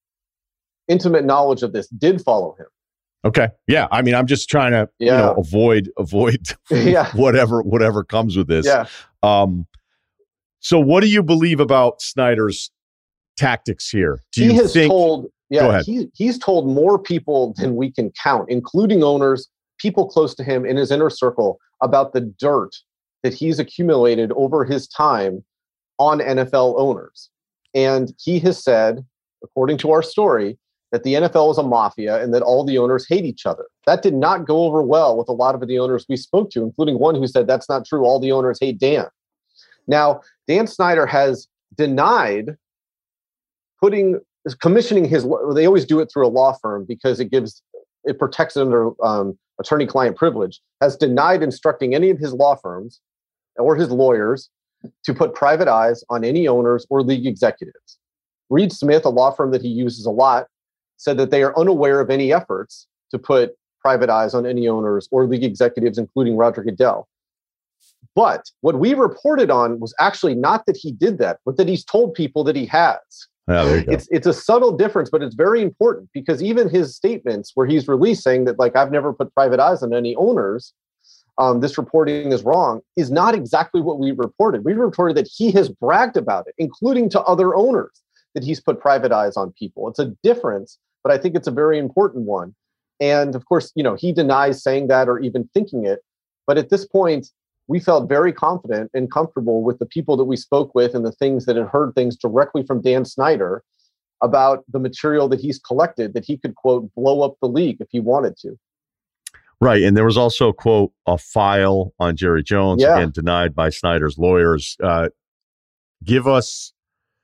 intimate knowledge of this did follow him. Okay. Yeah. I mean, I'm just trying to, yeah. you know, avoid, avoid yeah. whatever, whatever comes with this. Yeah. Um, so what do you believe about Snyder's tactics here? Do you he has think, told, yeah, he, he's told more people than we can count, including owners, people close to him in his inner circle, about the dirt that he's accumulated over his time on N F L owners. And he has said, according to our story, that the N F L is a mafia and that all the owners hate each other. That did not go over well with a lot of the owners we spoke to, including one who said that's not true. All the owners hate Dan. Now, Dan Snyder has denied putting, commissioning his, they always do it through a law firm because it gives, it protects it under um, attorney-client privilege, has denied instructing any of his law firms or his lawyers to put private eyes on any owners or league executives. Reed Smith, a law firm that he uses a lot, said that they are unaware of any efforts to put private eyes on any owners or league executives, including Roger Goodell. But what we reported on was actually not that he did that, but that he's told people that he has. Oh, there you go. It's it's a subtle difference, but it's very important because even his statements where he's releasing that, like, I've never put private eyes on any owners, um, this reporting is wrong, is not exactly what we reported. We reported that he has bragged about it, including to other owners, that he's put private eyes on people. It's a difference, but I think it's a very important one. And of course, you know, he denies saying that or even thinking it. But at this point, we felt very confident and comfortable with the people that we spoke with and the things that had heard things directly from Dan Snyder about the material that he's collected, that he could, quote, blow up the league if he wanted to. Right. And there was also, quote, a file on Jerry Jones, yeah. again, denied by Snyder's lawyers. Uh, give us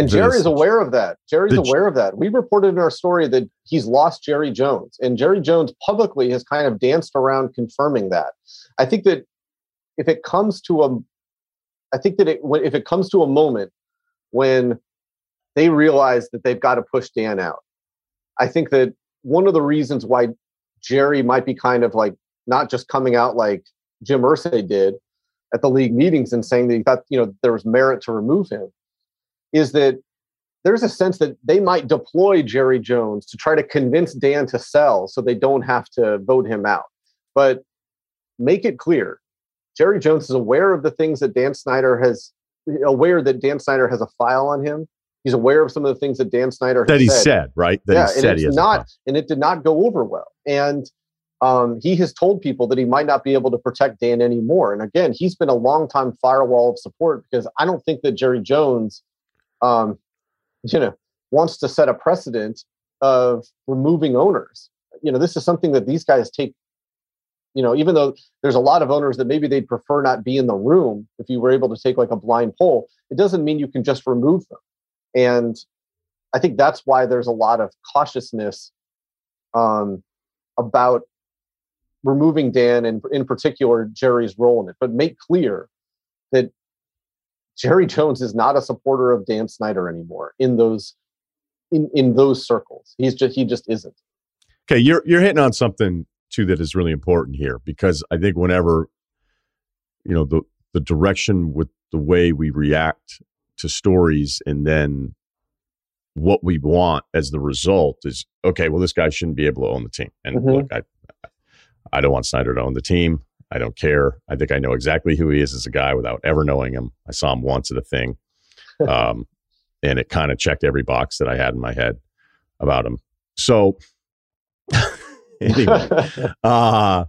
And Jerry's aware of that. Jerry's the, aware of that. We reported in our story that he's lost Jerry Jones, and Jerry Jones publicly has kind of danced around confirming that. I think that if it comes to a, I think that it, if it comes to a moment when they realize that they've got to push Dan out, I think that one of the reasons why Jerry might be kind of like not just coming out like Jim Irsay did at the league meetings and saying that he thought, you know, there was merit to remove him, is that there's a sense that they might deploy Jerry Jones to try to convince Dan to sell so they don't have to vote him out. But make it clear, Jerry Jones is aware of the things that Dan Snyder has, aware that Dan Snyder has a file on him. He's aware of some of the things that Dan Snyder has that he said. said, right? That yeah, he said and he it's has not, and it did not go over well. And um, he has told people that he might not be able to protect Dan anymore. And again, he's been a long-time firewall of support because I don't think that Jerry Jones, um, you know, wants to set a precedent of removing owners. You know, this is something that these guys take. You know, even though there's a lot of owners that maybe they'd prefer not be in the room, if you were able to take like a blind poll, it doesn't mean you can just remove them. And I think that's why there's a lot of cautiousness um, about removing Dan and in particular Jerry's role in it. But make clear that Jerry Jones is not a supporter of Dan Snyder anymore in those in, in those circles. He's just he just isn't. Okay, you're you're hitting on something too that is really important here, because I think whenever, you know, the the direction with the way we react to stories and then what we want as the result is, okay, well, this guy shouldn't be able to own the team. And mm-hmm. look, I I don't want Snyder to own the team. I don't care. I think I know exactly who he is as a guy without ever knowing him. I saw him once at a thing. Um, and it kind of checked every box that I had in my head about him. So anyway, uh,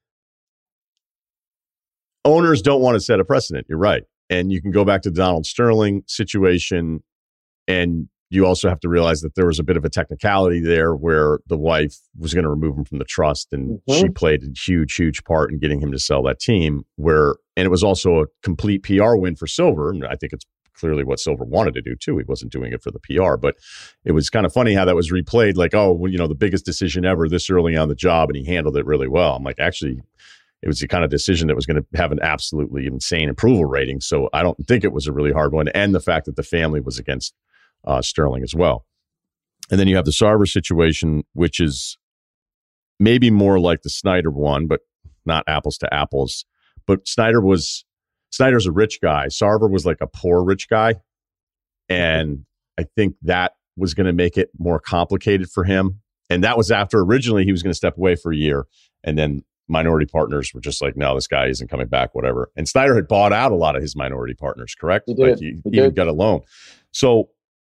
owners don't want to set a precedent. You're right. And you can go back to the Donald Sterling situation, and you also have to realize that there was a bit of a technicality there where the wife was going to remove him from the trust, and mm-hmm. she played a huge, huge part in getting him to sell that team. Where, and it was also a complete P R win for Silver. And I think it's clearly what Silver wanted to do too. He wasn't doing it for the P R, but it was kind of funny how that was replayed. Like, oh, well, you know, the biggest decision ever this early on the job, and he handled it really well. I'm like, actually, it was the kind of decision that was going to have an absolutely insane approval rating. So I don't think it was a really hard one. And the fact that the family was against uh, Sterling as well. And then you have the Sarver situation, which is maybe more like the Snyder one, but not apples to apples. But Snyder was, Snyder's a rich guy. Sarver was like a poor rich guy. And I think that was going to make it more complicated for him. And that was after originally he was going to step away for a year. And then minority partners were just like, no, this guy isn't coming back, whatever. And Snyder had bought out a lot of his minority partners, correct? He did. Like he, he, he even got a loan. So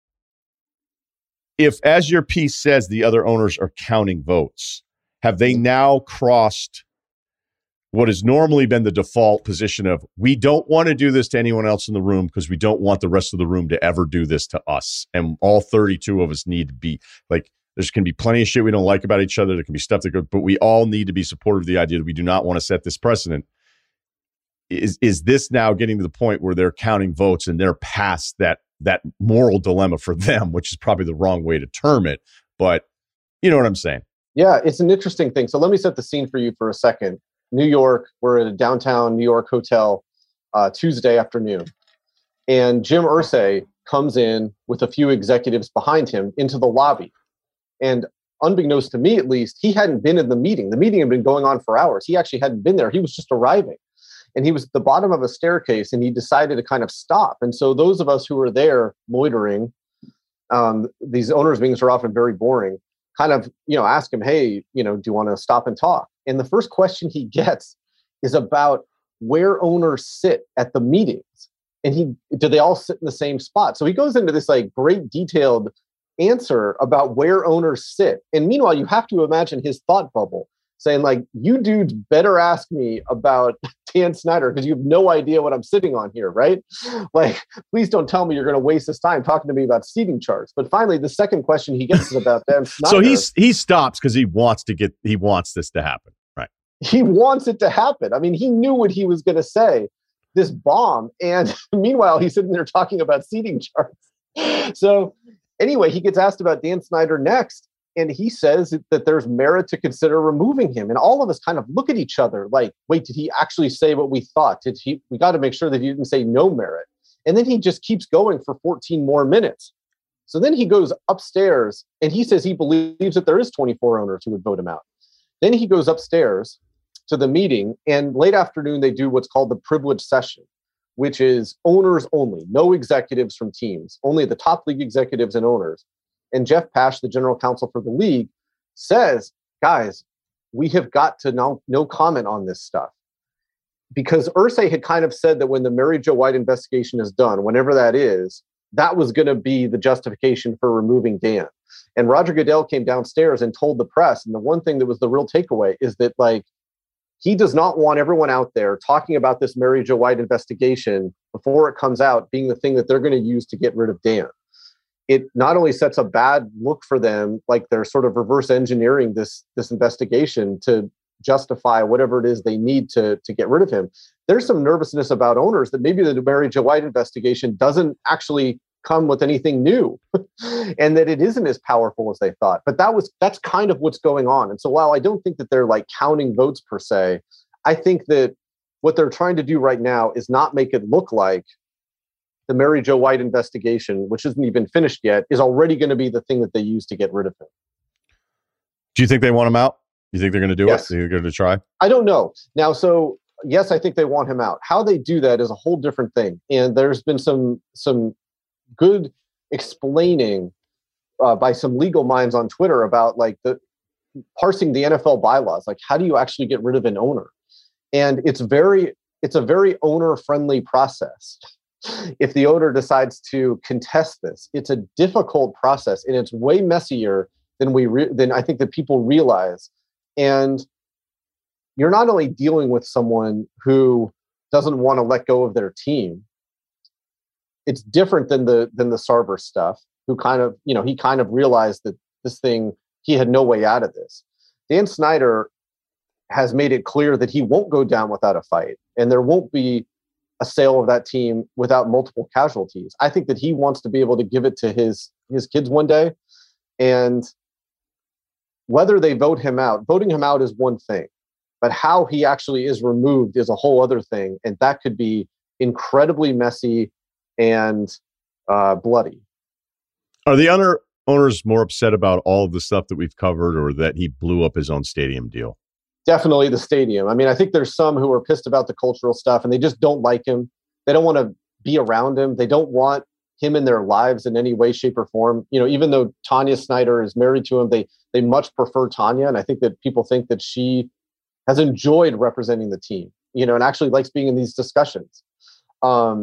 if, as your piece says, the other owners are counting votes, have they now crossed what has normally been the default position of, we don't want to do this to anyone else in the room because we don't want the rest of the room to ever do this to us. And all thirty-two of us need to be like, there's can be plenty of shit we don't like about each other. There can be stuff that go, but we all need to be supportive of the idea that we do not want to set this precedent. Is is this now getting to the point where they're counting votes and they're past that that moral dilemma for them, which is probably the wrong way to term it, but you know what I'm saying? Yeah, it's an interesting thing. So let me set the scene for you for a second. New York, we're at a downtown New York hotel uh, Tuesday afternoon, and Jim Irsay comes in with a few executives behind him into the lobby. And unbeknownst to me, at least, he hadn't been in the meeting. The meeting had been going on for hours. He actually hadn't been there. He was just arriving. And he was at the bottom of a staircase, and he decided to kind of stop. And so those of us who were there loitering, um, these owners' meetings are often very boring, kind of, you know, ask him, hey, you know, do you want to stop and talk? And the first question he gets is about where owners sit at the meetings. And he, do they all sit in the same spot? So he goes into this like great detailed answer about where owners sit. And meanwhile, you have to imagine his thought bubble saying like, you dudes better ask me about Dan Snyder because you have no idea what I'm sitting on here, right? Like, please don't tell me you're going to waste this time talking to me about seating charts. But finally, the second question he gets is about Dan Snyder. So he's, he stops because he wants to get, he wants this to happen, right? He wants it to happen. I mean, he knew what he was going to say, this bomb. And meanwhile, he's sitting there talking about seating charts. So anyway, he gets asked about Dan Snyder next, and he says that there's merit to consider removing him. And all of us kind of look at each other like, wait, did he actually say what we thought? Did he? We got to make sure that he didn't say no merit. And then he just keeps going for fourteen more minutes. So then he goes upstairs and he says he believes that there is twenty-four owners who would vote him out. Then he goes upstairs to the meeting, and late afternoon, they do what's called the privilege session, which is owners only, no executives from teams, only the top league executives and owners. And Jeff Pash, the general counsel for the league, says, guys, we have got to now no comment on this stuff. Because Irsay had kind of said that when the Mary Jo White investigation is done, whenever that is, that was going to be the justification for removing Dan. And Roger Goodell came downstairs and told the press, and the one thing that was the real takeaway is that, like, he does not want everyone out there talking about this Mary Jo White investigation before it comes out being the thing that they're going to use to get rid of Dan. It not only sets a bad look for them, like they're sort of reverse engineering this, this investigation to justify whatever it is they need to, to get rid of him. There's some nervousness about owners that maybe the Mary Jo White investigation doesn't actually come with anything new and that it isn't as powerful as they thought. But that was that's kind of what's going on. And so while I don't think that they're like counting votes per se, I think that what they're trying to do right now is not make it look like the Mary Jo White investigation, which isn't even finished yet, is already going to be the thing that they use to get rid of him. Do you think they want him out? You think they're going to do Yes. it? They're going to try? I don't know. Now, so yes, I think they want him out. How they do that is a whole different thing. And there's been some some good explaining uh, by some legal minds on Twitter about like the parsing the N F L bylaws. Like, how do you actually get rid of an owner? And it's very it's a very owner friendly process. If the owner decides to contest this, it's a difficult process, and it's way messier than we re- than I think that people realize. And you're not only dealing with someone who doesn't want to let go of their team. It's different than the than the Sarver stuff, who kind of, you know, he kind of realized that this thing, he had no way out of this. Dan Snyder has made it clear that he won't go down without a fight, and there won't be a sale of that team without multiple casualties. I think that he wants to be able to give it to his his kids one day, and whether they vote him out, voting him out is one thing, but how he actually is removed is a whole other thing, and that could be incredibly messy and uh, bloody. Are the other owners more upset about all of the stuff that we've covered, or that he blew up his own stadium deal? Definitely the stadium. I mean, I think there's some who are pissed about the cultural stuff and they just don't like him. They don't want to be around him. They don't want him in their lives in any way, shape, or form. You know, even though Tanya Snyder is married to him, they they much prefer Tanya. And I think that people think that she has enjoyed representing the team, you know, and actually likes being in these discussions. Um,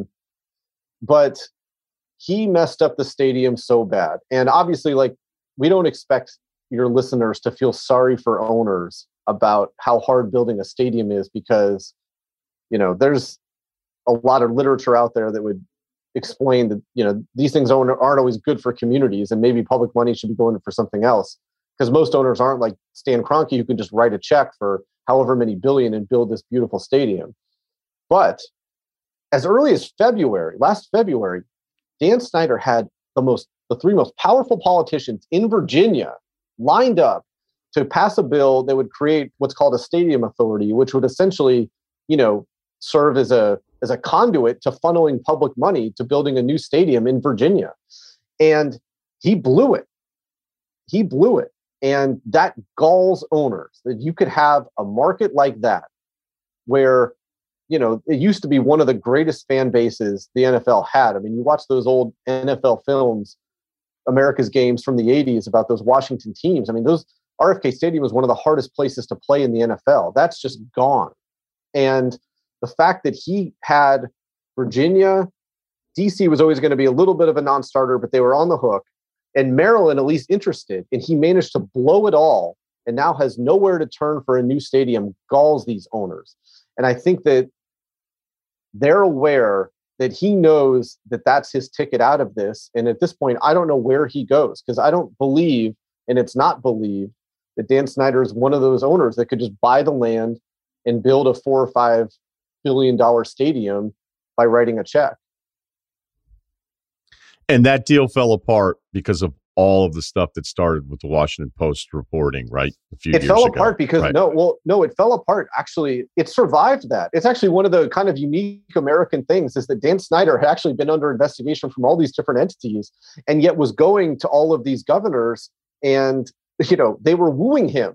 but he messed up the stadium so bad. And obviously, like, we don't expect your listeners to feel sorry for owners about how hard building a stadium is, because, you know, there's a lot of literature out there that would explain that, you know, these things aren't, aren't always good for communities, and maybe public money should be going for something else, because most owners aren't like Stan Kroenke, who can just write a check for however many billion and build this beautiful stadium. But as early as February, last February, Dan Snyder had the most, the three most powerful politicians in Virginia lined up to pass a bill that would create what's called a stadium authority, which would essentially, you know, serve as a as a conduit to funneling public money to building a new stadium in Virginia. And he blew it. He blew it. And that galls owners, that you could have a market like that, where, you know, it used to be one of the greatest fan bases the N F L had. I mean, you watch those old N F L films, America's Games from the eighties, about those Washington teams. I mean, those R F K Stadium was one of the hardest places to play in the N F L. That's just gone. And the fact that he had Virginia, D C was always going to be a little bit of a non-starter, but they were on the hook, and Maryland at least interested, and he managed to blow it all and now has nowhere to turn for a new stadium, galls these owners. And I think that they're aware that he knows that that's his ticket out of this. And at this point, I don't know where he goes, because I don't believe, and it's not believed, that Dan Snyder is one of those owners that could just buy the land and build a four or five billion dollar stadium by writing a check. And that deal fell apart because of all of the stuff that started with the Washington Post reporting, right? A few it years fell ago. apart because right. no, well, no, it fell apart. Actually, it survived that. It's actually one of the kind of unique American things is that Dan Snyder had actually been under investigation from all these different entities, and yet was going to all of these governors, and you know they were wooing him.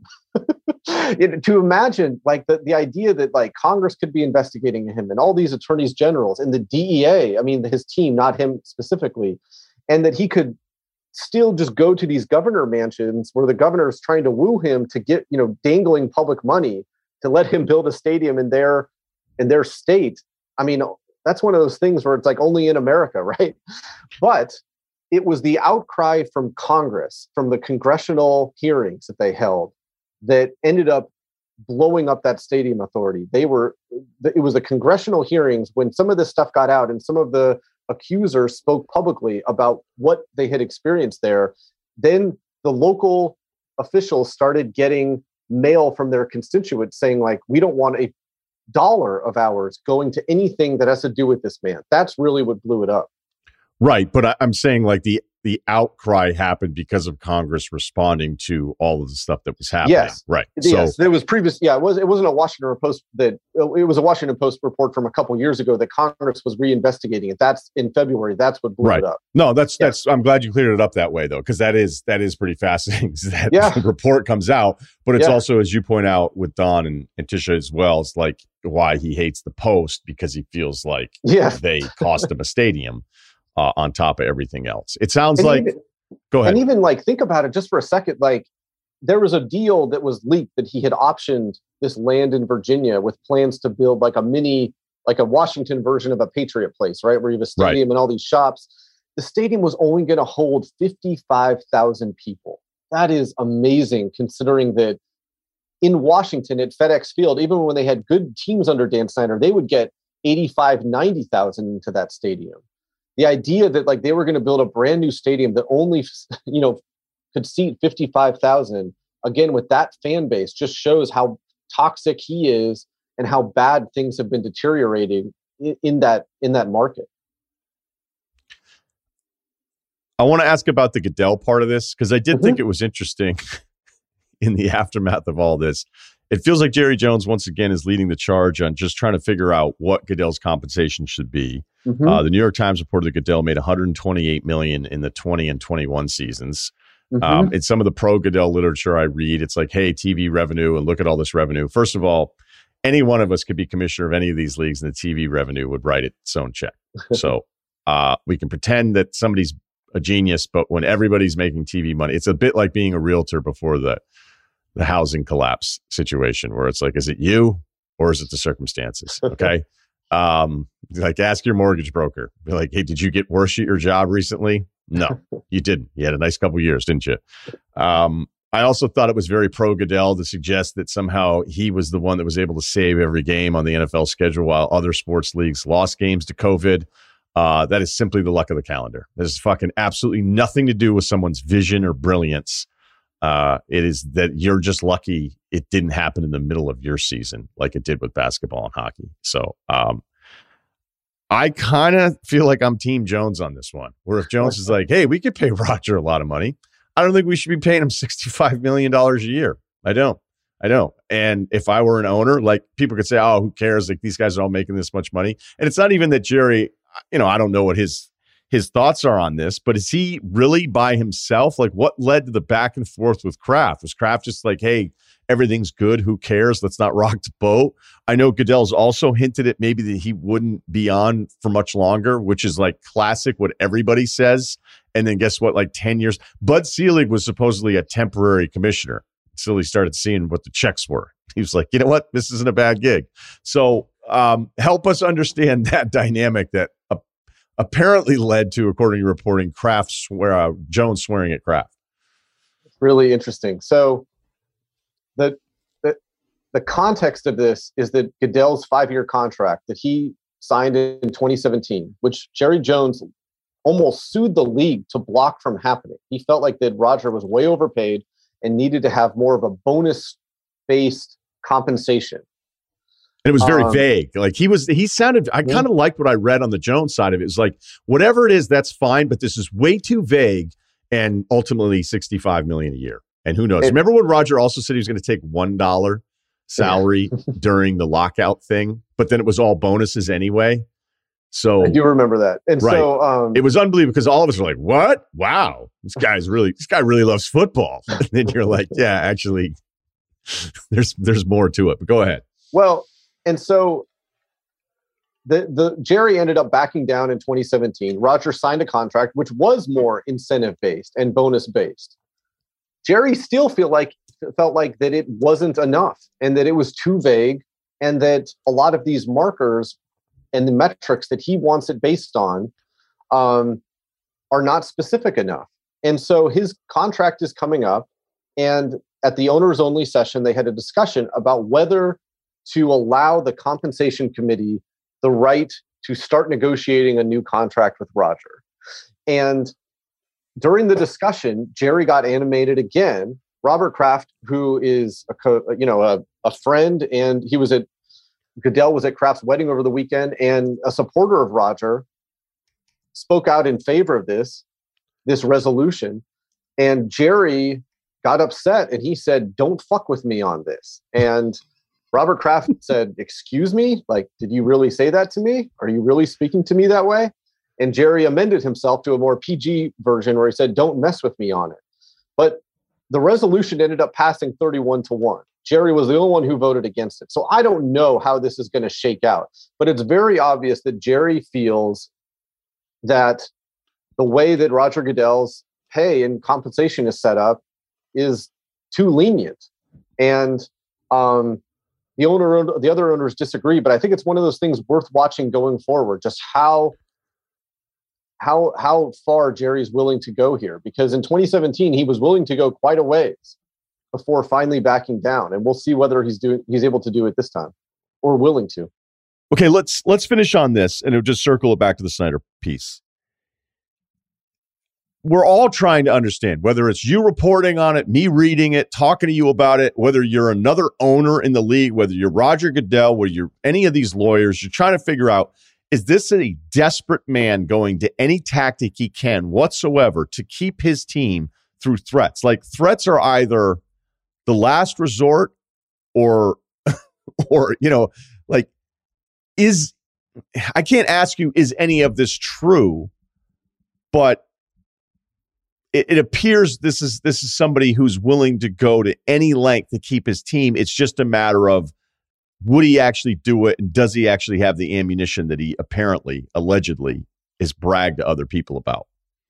it, to imagine like the, the idea that like Congress could be investigating him and all these attorneys generals and the D E A, I mean his team, not him specifically, and that he could still just go to these governor mansions where the governor is trying to woo him to get, you know, dangling public money to let him build a stadium in their in their state. I mean, that's one of those things where it's like only in America, right? But it was the outcry from Congress, from the congressional hearings that they held, that ended up blowing up that stadium authority. They were, it was the congressional hearings when some of this stuff got out and some of the accusers spoke publicly about what they had experienced there. Then the local officials started getting mail from their constituents saying, like, we don't want a dollar of ours going to anything that has to do with this man. That's really what blew it up. Right. But I, I'm saying like the the outcry happened because of Congress responding to all of the stuff that was happening. Yes. Right. Yes. So there was previous. Yeah, it was. It wasn't a Washington Post that it was a Washington Post report from a couple years ago that Congress was reinvestigating it. That's in February. That's what blew right. it up. No, that's yeah. that's. I'm glad you cleared it up that way though, because that is that is pretty fascinating. that yeah. report comes out, but it's yeah. also, as you point out with Don and, and Tisha as well, it's like why he hates the Post because he feels like yeah. they cost him a stadium uh, on top of everything else. It sounds and like. Even, Go ahead. And even like think about it just for a second. Like there was a deal that was leaked that he had optioned this land in Virginia with plans to build like a mini, like a Washington version of a Patriot Place, right? Where you have a stadium right. and all these shops. The stadium was only going to hold fifty-five thousand people. That is amazing considering that in Washington at FedEx Field, even when they had good teams under Dan Snyder, they would get eighty-five, ninety thousand into that stadium. The idea that like they were going to build a brand new stadium that only, you know, could seat fifty-five thousand, again, with that fan base just shows how toxic he is and how bad things have been deteriorating in, in that in that market. I want to ask about the Goodell part of this because I did Mm-hmm. think it was interesting in the aftermath of all this. It feels like Jerry Jones once again is leading the charge on just trying to figure out what Goodell's compensation should be. Mm-hmm. Uh, the New York Times reported that Goodell made one hundred twenty-eight million dollars in the twenty and twenty-one seasons. Mm-hmm. Um, in some of the pro Goodell literature I read, it's like, hey, T V revenue, and look at all this revenue. First of all, any one of us could be commissioner of any of these leagues, and the T V revenue would write its own check. So uh, we can pretend that somebody's a genius, but when everybody's making T V money, it's a bit like being a realtor before the the housing collapse situation, where it's like, is it you or is it the circumstances? Okay. um, like ask your mortgage broker, be like, hey, did you get worse at your job recently? No, you didn't. You had a nice couple of years, didn't you? Um, I also thought it was very pro Goodell to suggest that somehow he was the one that was able to save every game on the N F L schedule while other sports leagues lost games to COVID. Uh, that is simply the luck of the calendar. There's fucking absolutely nothing to do with someone's vision or brilliance. Uh, it is that you're just lucky it didn't happen in the middle of your season like it did with basketball and hockey. So um, I kind of feel like I'm Team Jones on this one, where if Jones is like, hey, we could pay Roger a lot of money, I don't think we should be paying him sixty-five million dollars a year. I don't. I don't. And if I were an owner, like people could say, oh, who cares? Like these guys are all making this much money. And it's not even that Jerry, you know, I don't know what his his thoughts are on this, but is he really by himself? Like what led to the back and forth with Kraft? Was Kraft just like, hey, everything's good. Who cares? Let's not rock the boat. I know Goodell's also hinted at maybe that he wouldn't be on for much longer, which is like classic what everybody says. And then guess what? Like ten years, Bud Selig was supposedly a temporary commissioner until he started seeing what the checks were. He was like, you know what? This isn't a bad gig. So um, help us understand that dynamic that uh, apparently led to, according to reporting, Kraft swear, uh, Jones swearing at Kraft. It's really interesting. So the, the the context of this is that Goodell's five-year contract that he signed in twenty seventeen, which Jerry Jones almost sued the league to block from happening. He felt like that Roger was way overpaid and needed to have more of a bonus-based compensation. And it was very Um, vague. Like he was, he sounded, I kind of liked what I read on the Jones side of it. It was like, whatever it is, that's fine, but this is way too vague and ultimately sixty-five million dollars a year. And who knows? It, Remember when Roger also said he was going to take one dollar salary during the lockout thing, but then it was all bonuses anyway. So I do remember that. And right. so um, it was unbelievable because all of us were like, what? Wow. This guy's really, this guy really loves football. And then you're like, yeah, actually there's, there's more to it, but go ahead. Well, and so the the Jerry ended up backing down in twenty seventeen. Roger signed a contract which was more incentive based and bonus based. Jerry still feel like felt like that it wasn't enough and that it was too vague, and that a lot of these markers and the metrics that he wants it based on um, are not specific enough. And so his contract is coming up, and at the owners only session, they had a discussion about whether to allow the compensation committee the right to start negotiating a new contract with Roger. And during the discussion, Jerry got animated again. Robert Kraft, who is a co- you know a, a friend, and he was at Goodell was at Kraft's wedding over the weekend, and a supporter of Roger, spoke out in favor of this this resolution. And Jerry got upset, and he said, "Don't fuck with me on this." And Robert Kraft said, "Excuse me? Like, did you really say that to me? Are you really speaking to me that way?" And Jerry amended himself to a more P G version where he said, "Don't mess with me on it." But the resolution ended up passing thirty-one to one. Jerry was the only one who voted against it. So I don't know how this is going to shake out, but it's very obvious that Jerry feels that the way that Roger Goodell's pay and compensation is set up is too lenient. And, um, The owner, the other owners disagree, but I think it's one of those things worth watching going forward. Just how, how, how far Jerry's willing to go here, because in twenty seventeen he was willing to go quite a ways before finally backing down, and we'll see whether he's doing, he's able to do it this time, or willing to. Okay, let's let's finish on this, and it'll just circle it back to the Snyder piece. We're all trying to understand, whether it's you reporting on it, me reading it, talking to you about it, whether you're another owner in the league, whether you're Roger Goodell, whether you're any of these lawyers, you're trying to figure out, is this a desperate man going to any tactic he can whatsoever to keep his team through threats? Like, threats are either the last resort or, or, you know, like, is, I can't ask you, is any of this true? But It, it appears this is this is somebody who's willing to go to any length to keep his team. It's just a matter of, would he actually do it, and does he actually have the ammunition that he apparently, allegedly, is bragged to other people about?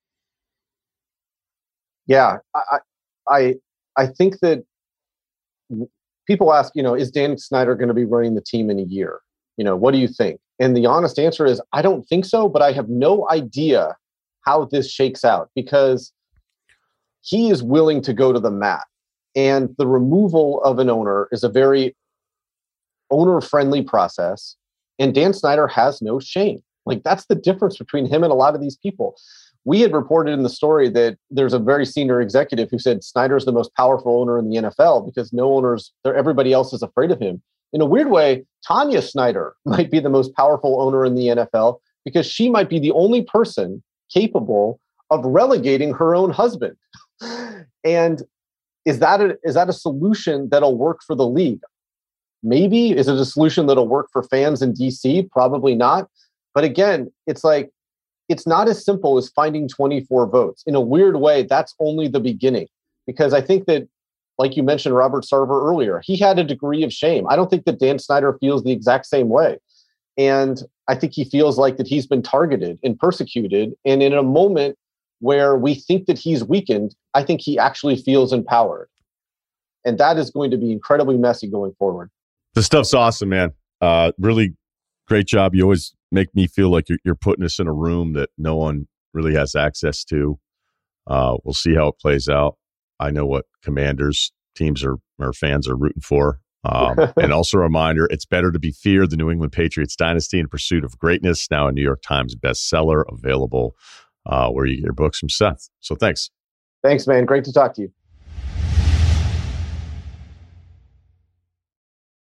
Yeah, I I I think that people ask, you know, is Dan Snyder going to be running the team in a year? You know, what do you think? And the honest answer is, I don't think so, but I have no idea how this shakes out, because he is willing to go to the mat. And the removal of an owner is a very owner-friendly process. And Dan Snyder has no shame. Like, that's the difference between him and a lot of these people. We had reported in the story that there's a very senior executive who said Snyder's the most powerful owner in the N F L because no owners, everybody else is afraid of him. In a weird way, Tanya Snyder might be the most powerful owner in the N F L because she might be the only person capable of relegating her own husband. And is that a, is that a solution that'll work for the league? Maybe. Is it a solution that'll work for fans in D C? Probably not. But again, it's like, it's not as simple as finding twenty-four votes. In a weird way, that's only the beginning. Because I think that, like you mentioned, Robert Sarver earlier, he had a degree of shame. I don't think that Dan Snyder feels the exact same way. And I think he feels like that he's been targeted and persecuted. And in a moment where we think that he's weakened, I think he actually feels empowered. And that is going to be incredibly messy going forward. The stuff's awesome, man. Uh, really great job. You always make me feel like you're, you're putting us in a room that no one really has access to. Uh, we'll see how it plays out. I know what Commanders teams are, or fans are rooting for. Um, and also a reminder, it's better to be feared. The New England Patriots Dynasty in Pursuit of Greatness, now a New York Times bestseller, available uh, where you get your books from Seth. So thanks. Thanks, man. Great to talk to you.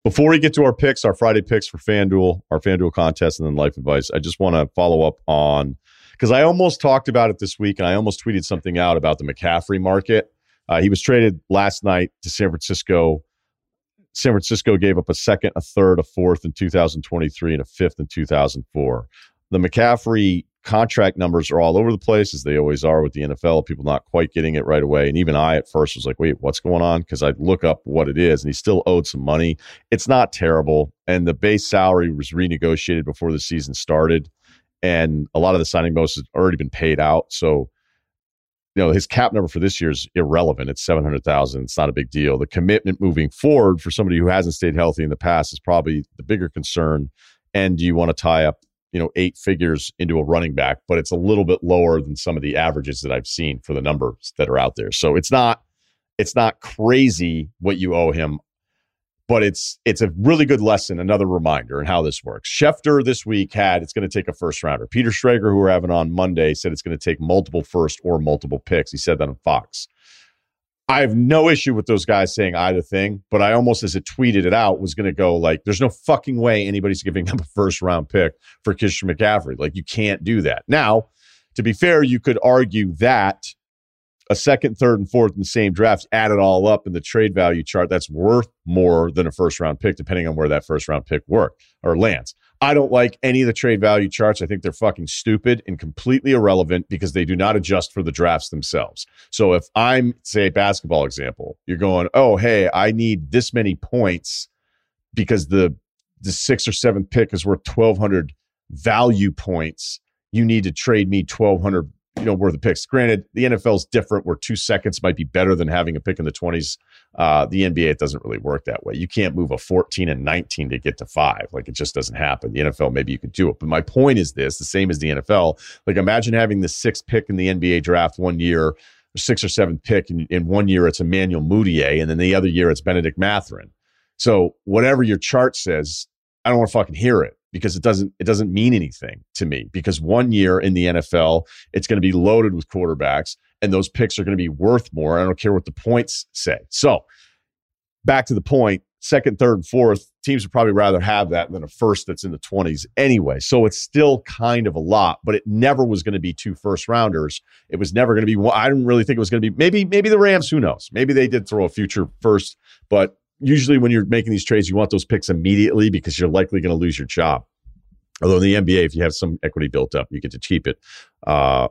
Before we get to our picks, our Friday picks for FanDuel, our FanDuel contest, and then life advice, I just want to follow up on, because I almost talked about it this week, and I almost tweeted something out about the McCaffrey market. Uh, he was traded last night to San Francisco. San Francisco gave up a second, a third, a fourth in two thousand twenty-three, and a fifth in two thousand four. The McCaffrey contract numbers are all over the place, as they always are with the N F L. People not quite getting it right away. And even I at first was like, wait, what's going on? Because I'd look up what it is, and he still owed some money. It's not terrible. And the base salary was renegotiated before the season started. And a lot of the signing bonuses have already been paid out. So, you know, his cap number for this year is irrelevant. It's seven hundred thousand dollars. It's not a big deal. The commitment moving forward for somebody who hasn't stayed healthy in the past is probably the bigger concern. And do you want to tie up, you know, eight figures into a running back? But it's a little bit lower than some of the averages that I've seen for the numbers that are out there. So it's not, it's not crazy what you owe him, but it's it's a really good lesson, another reminder in how this works. Schefter this week had, it's going to take a first rounder. Peter Schrager, who we're having on Monday, said it's going to take multiple first or multiple picks. He said that on Fox. I have no issue with those guys saying either thing, but I almost, as it tweeted it out, was going to go like, there's no fucking way anybody's giving them a first round pick for Christian McCaffrey. Like, you can't do that. Now, to be fair, you could argue that a second, third, and fourth in the same drafts, add it all up in the trade value chart, that's worth more than a first round pick, depending on where that first round pick work or lands. I don't like any of the trade value charts. I think they're fucking stupid and completely irrelevant because they do not adjust for the drafts themselves. So if I'm, say, a basketball example, you're going, oh, hey, I need this many points because the the sixth or seventh pick is worth twelve hundred value points. You need to trade me twelve hundred, you know, worth of picks. Granted, the N F L is different where two seconds might be better than having a pick in the twenties. Uh, the N B A, it doesn't really work that way. You can't move a fourteen and nineteen to get to five. Like, it just doesn't happen. The N F L, maybe you could do it. But my point is this, the same as the N F L. Like, imagine having the sixth pick in the N B A draft one year, or sixth or seventh pick, and in one year it's Emmanuel Mudiay, and then the other year it's Benedict Mathurin. So whatever your chart says, I don't want to fucking hear it, because it doesn't it doesn't mean anything to me. Because one year in the N F L, it's going to be loaded with quarterbacks, and those picks are going to be worth more. I don't care what the points say. So back to the point, second, third, and fourth, teams would probably rather have that than a first that's in the twenties anyway. So it's still kind of a lot, but it never was going to be two first rounders. It was never going to be one. I didn't really think it was going to be, maybe, maybe the Rams, who knows? Maybe they did throw a future first, but usually when you're making these trades, you want those picks immediately because you're likely going to lose your job. Although in the N B A, if you have some equity built up, you get to keep it. Uh,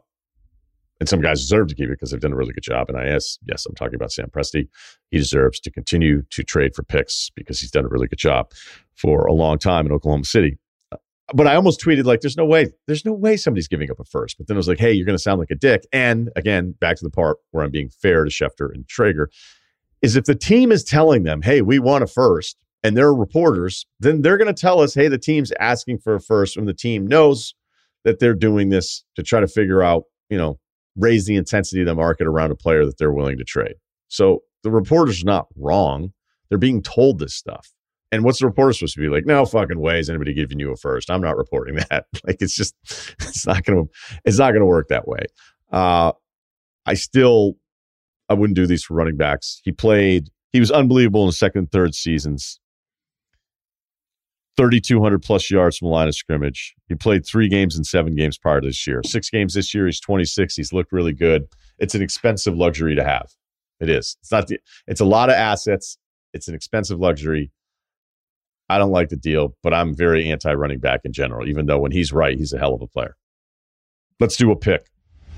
and some guys deserve to keep it because they've done a really good job. And I yes, yes, I'm talking about Sam Presti. He deserves to continue to trade for picks because he's done a really good job for a long time in Oklahoma City. But I almost tweeted like, there's no way, there's no way somebody's giving up a first. But then I was like, hey, you're going to sound like a dick. And again, back to the part where I'm being fair to Schefter and Traeger, is if the team is telling them, hey, we want a first, and they're reporters, then they're going to tell us, hey, the team's asking for a first, when the team knows that they're doing this to try to figure out, you know, raise the intensity of the market around a player that they're willing to trade. So the reporter's not wrong. They're being told this stuff. And what's the reporter supposed to be like? No fucking way is anybody giving you a first. I'm not reporting that. Like, it's just, it's not going to, it's not going to work that way. Uh, I still, I wouldn't do these for running backs. He played, he was unbelievable in the second and third seasons. thirty-two hundred plus yards from the line of scrimmage. He played three games and seven games prior to this year. Six games this year. He's twenty-six. He's looked really good. It's an expensive luxury to have. It is. It's not. The, it's a lot of assets. It's an expensive luxury. I don't like the deal, but I'm very anti-running back in general, even though when he's right, he's a hell of a player. Let's do a pick.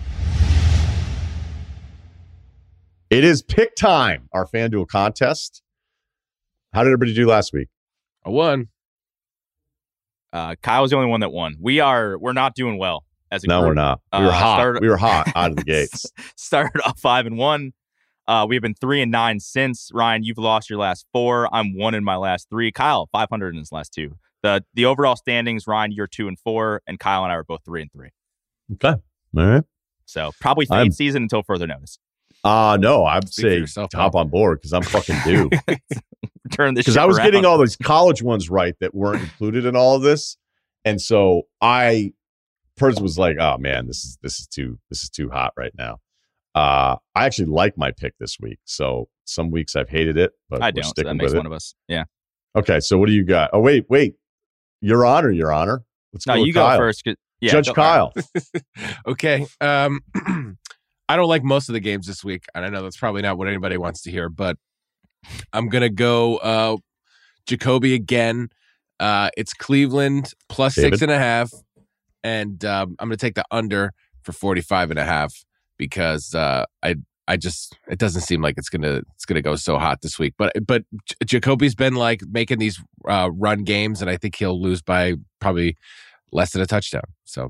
It is pick time, our FanDuel contest. How did everybody do last week? I won. Uh, Kyle was the only one that won. We are we're not doing well as a no, group. we're not. We were uh, hot. Started, we were hot out of the gates. Started off five and one. Uh, we've been three and nine since. Ryan, you've lost your last four. I'm one in my last three. Kyle, five hundred in his last two. The the overall standings, Ryan, you're two and four, and Kyle and I are both three and three. Okay, all right. So probably fade I'm, season until further notice. Uh no, I'd say hop on board because I'm fucking due. Turn this because I was around. Getting all these college ones right that weren't included in all of this, and so I first was like, "Oh man, this is this is too this is too hot right now." Uh, I actually like my pick this week. So some weeks I've hated it, but I we're don't. sticking So that makes with one it. of us. Yeah. Okay, so what do you got? Oh, wait, wait. Your Honor, Your Honor. Let's no, go you with go Kyle. first. Yeah, Judge go, Kyle. Okay. Um, I don't like most of the games this week, and I know that's probably not what anybody wants to hear, but I'm going to go uh, Jacoby again. Uh, it's Cleveland plus David? six and a half, and um, I'm going to take the under for forty-five and a half because uh, I I just it doesn't seem like it's gonna it's gonna go so hot this week. But but J- Jacoby's been like making these uh, run games, and I think he'll lose by probably less than a touchdown. So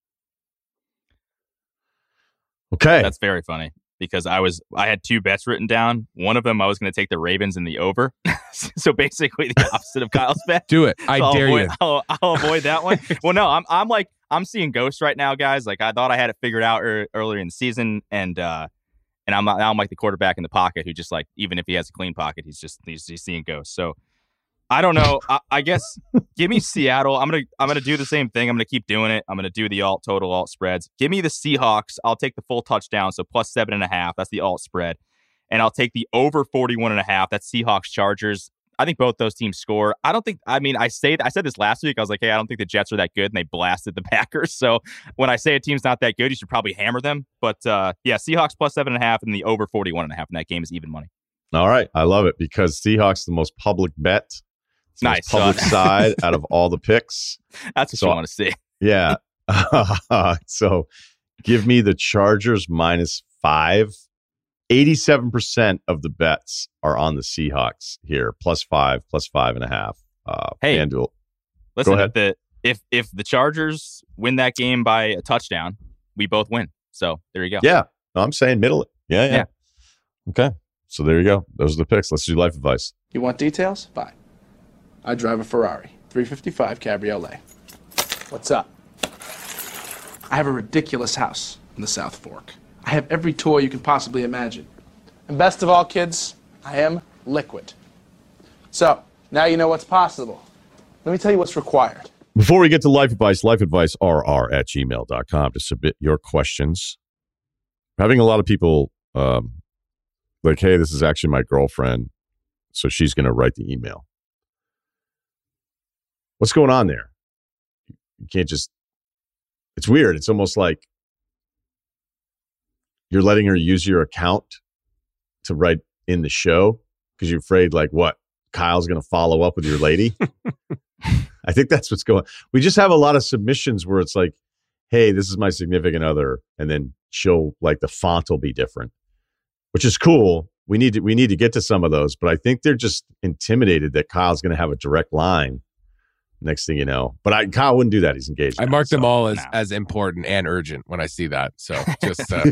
Okay. That's very funny because I was I had two bets written down. One of them I was going to take the Ravens in the over. So basically the opposite of Kyle's bet. do it. I So I'll dare avoid, you. I'll, I'll avoid that one. Well, no, I'm I'm like I'm seeing ghosts right now, guys. Like I thought I had it figured out er, earlier in the season, and uh, and I'm now I'm like the quarterback in the pocket who just like even if he has a clean pocket, he's just he's, he's seeing ghosts. So I don't know. I, I guess give me Seattle. I'm gonna I'm gonna do the same thing. I'm gonna keep doing it. I'm gonna do the alt total alt spreads. Give me the Seahawks. I'll take the full touchdown, so plus seven and a half. That's the alt spread, and I'll take the over forty-one and a half. That's Seahawks Chargers. I think both those teams score. I don't think. I mean, I say I said this last week. I was like, hey, I don't think the Jets are that good, and they blasted the Packers. So when I say a team's not that good, you should probably hammer them. But uh, yeah, Seahawks plus seven and a half, and the over forty-one and a half, and that game is even money. All right. I love it because Seahawks the most public bet. It's the Nice. most public So- side out of all the picks. That's what So- you want to see. Yeah. So give me the Chargers minus five. eighty-seven percent of the bets are on the Seahawks here. Plus five, plus five and a half. Uh, Hey. FanDuel. Listen, ahead. if the if if the Chargers win that game by a touchdown, we both win. So there you go. Yeah. No, I'm saying middle it. Yeah, yeah. Yeah. Okay. So there you go. Those are the picks. Let's do life advice. You want details? Fine. I drive a Ferrari three fifty-five Cabriolet. What's up? I have a ridiculous house in the South Fork. I have every toy you can possibly imagine. And best of all, kids, I am liquid. So, now you know what's possible. Let me tell you what's required. Before we get to life advice, lifeadvicerr at gmail dot com to submit your questions. Having a lot of people um, like, hey, this is actually my girlfriend, so she's going to write the email. What's going on there? You can't just, it's weird. It's almost like you're letting her use your account to write in the show because you're afraid, like, what? Kyle's going to follow up with your lady? I think that's what's going on. We just have a lot of submissions where it's like, hey, this is my significant other. And then she'll, like, the font will be different, which is cool. We need to, we need to get to some of those, but I think they're just intimidated that Kyle's going to have a direct line. Next thing you know, but I Kyle wouldn't do that. He's engaged. I now, mark so. them all as, no. as important and urgent when I see that. So just uh,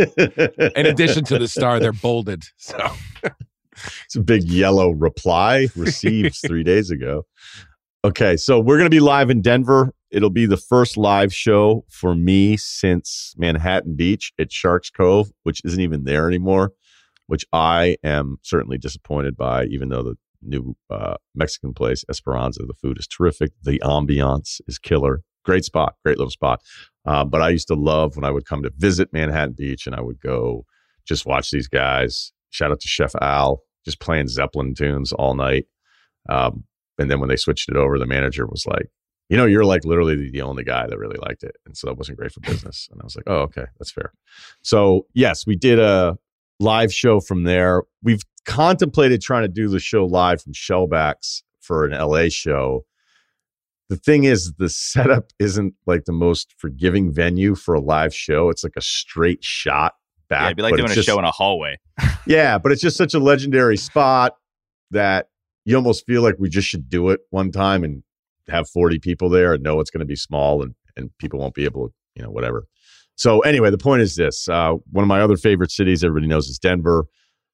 in addition to the star, they're bolded. So It's a big yellow reply received three days ago. Okay, so we're going to be live in Denver. It'll be the first live show for me since Manhattan Beach at Sharks Cove, which isn't even there anymore, which I am certainly disappointed by, even though the new uh, Mexican place, Esperanza, the food is terrific. The ambiance is killer. Great spot, great little spot. Uh, but I used to love when I would come to visit Manhattan Beach and I would go just watch these guys. Shout out to Chef Al, just playing Zeppelin tunes all night. Um, and then when they switched it over, the manager was like, you know, you're like literally the only guy that really liked it. And so that wasn't great for business. And I was like, oh, okay, that's fair. So yes, we did a live show from there. We've contemplated trying to do the show live from Shellbacks for an L A show. The thing is, the setup isn't like the most forgiving venue for a live show. It's like a straight shot back. Yeah, it'd be like but doing it's a just- show in a hallway. Yeah, but it's just such a legendary spot that you almost feel like we just should do it one time and have forty people there and know it's going to be small and, and people won't be able to, you know, whatever. So anyway, the point is this. Uh, one of my other favorite cities, everybody knows, is Denver.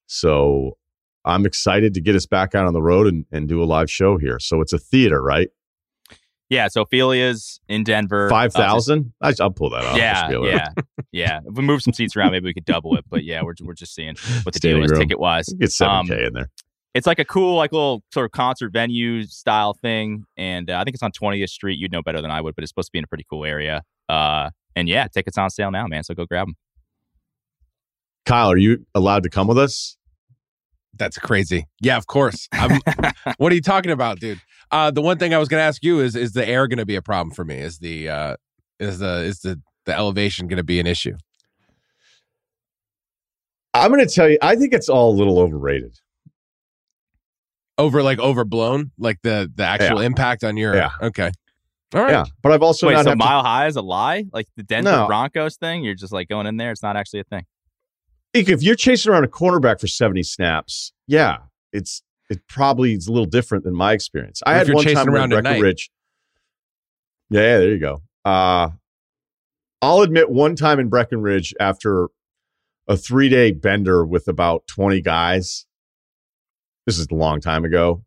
So I'm excited to get us back out on the road and, and do a live show here. So it's a theater, right? Yeah, so Ophelia's in Denver. five thousand? Uh, I'll pull that off. yeah, Let's be yeah, yeah. If we move some seats around, maybe we could double it. But yeah, we're we're just seeing what the Standing deal is room. ticket wise. Get seven K Um, in there. It's like a cool, like little sort of concert venue style thing, and uh, I think it's on twentieth Street. You'd know better than I would, but it's supposed to be in a pretty cool area. Uh, and yeah, tickets on sale now, man. So go grab them. Kyle, are you allowed to come with us? That's crazy. Yeah, of course. I'm, what are you talking about, dude? Uh, the one thing I was going to ask you is: is the air going to be a problem for me? Is the uh, is the is the the elevation going to be an issue? I'm going to tell you, I think it's all a little overrated. Over like overblown, like the the actual Yeah. impact on your. Yeah. Okay. All right. Yeah, but I've also Wait, not so have to- Mile High is a lie? Like the Denver No. Broncos thing? You're just like going in there. It's not actually a thing. if you're chasing around a cornerback for seventy snaps, yeah, it's it probably is a little different than my experience. I Or if had you're one chasing time around around at night. Breckenridge. Yeah, yeah, there you go. Uh, I'll admit one time in Breckenridge after a three day bender with about twenty guys. This is a long time ago.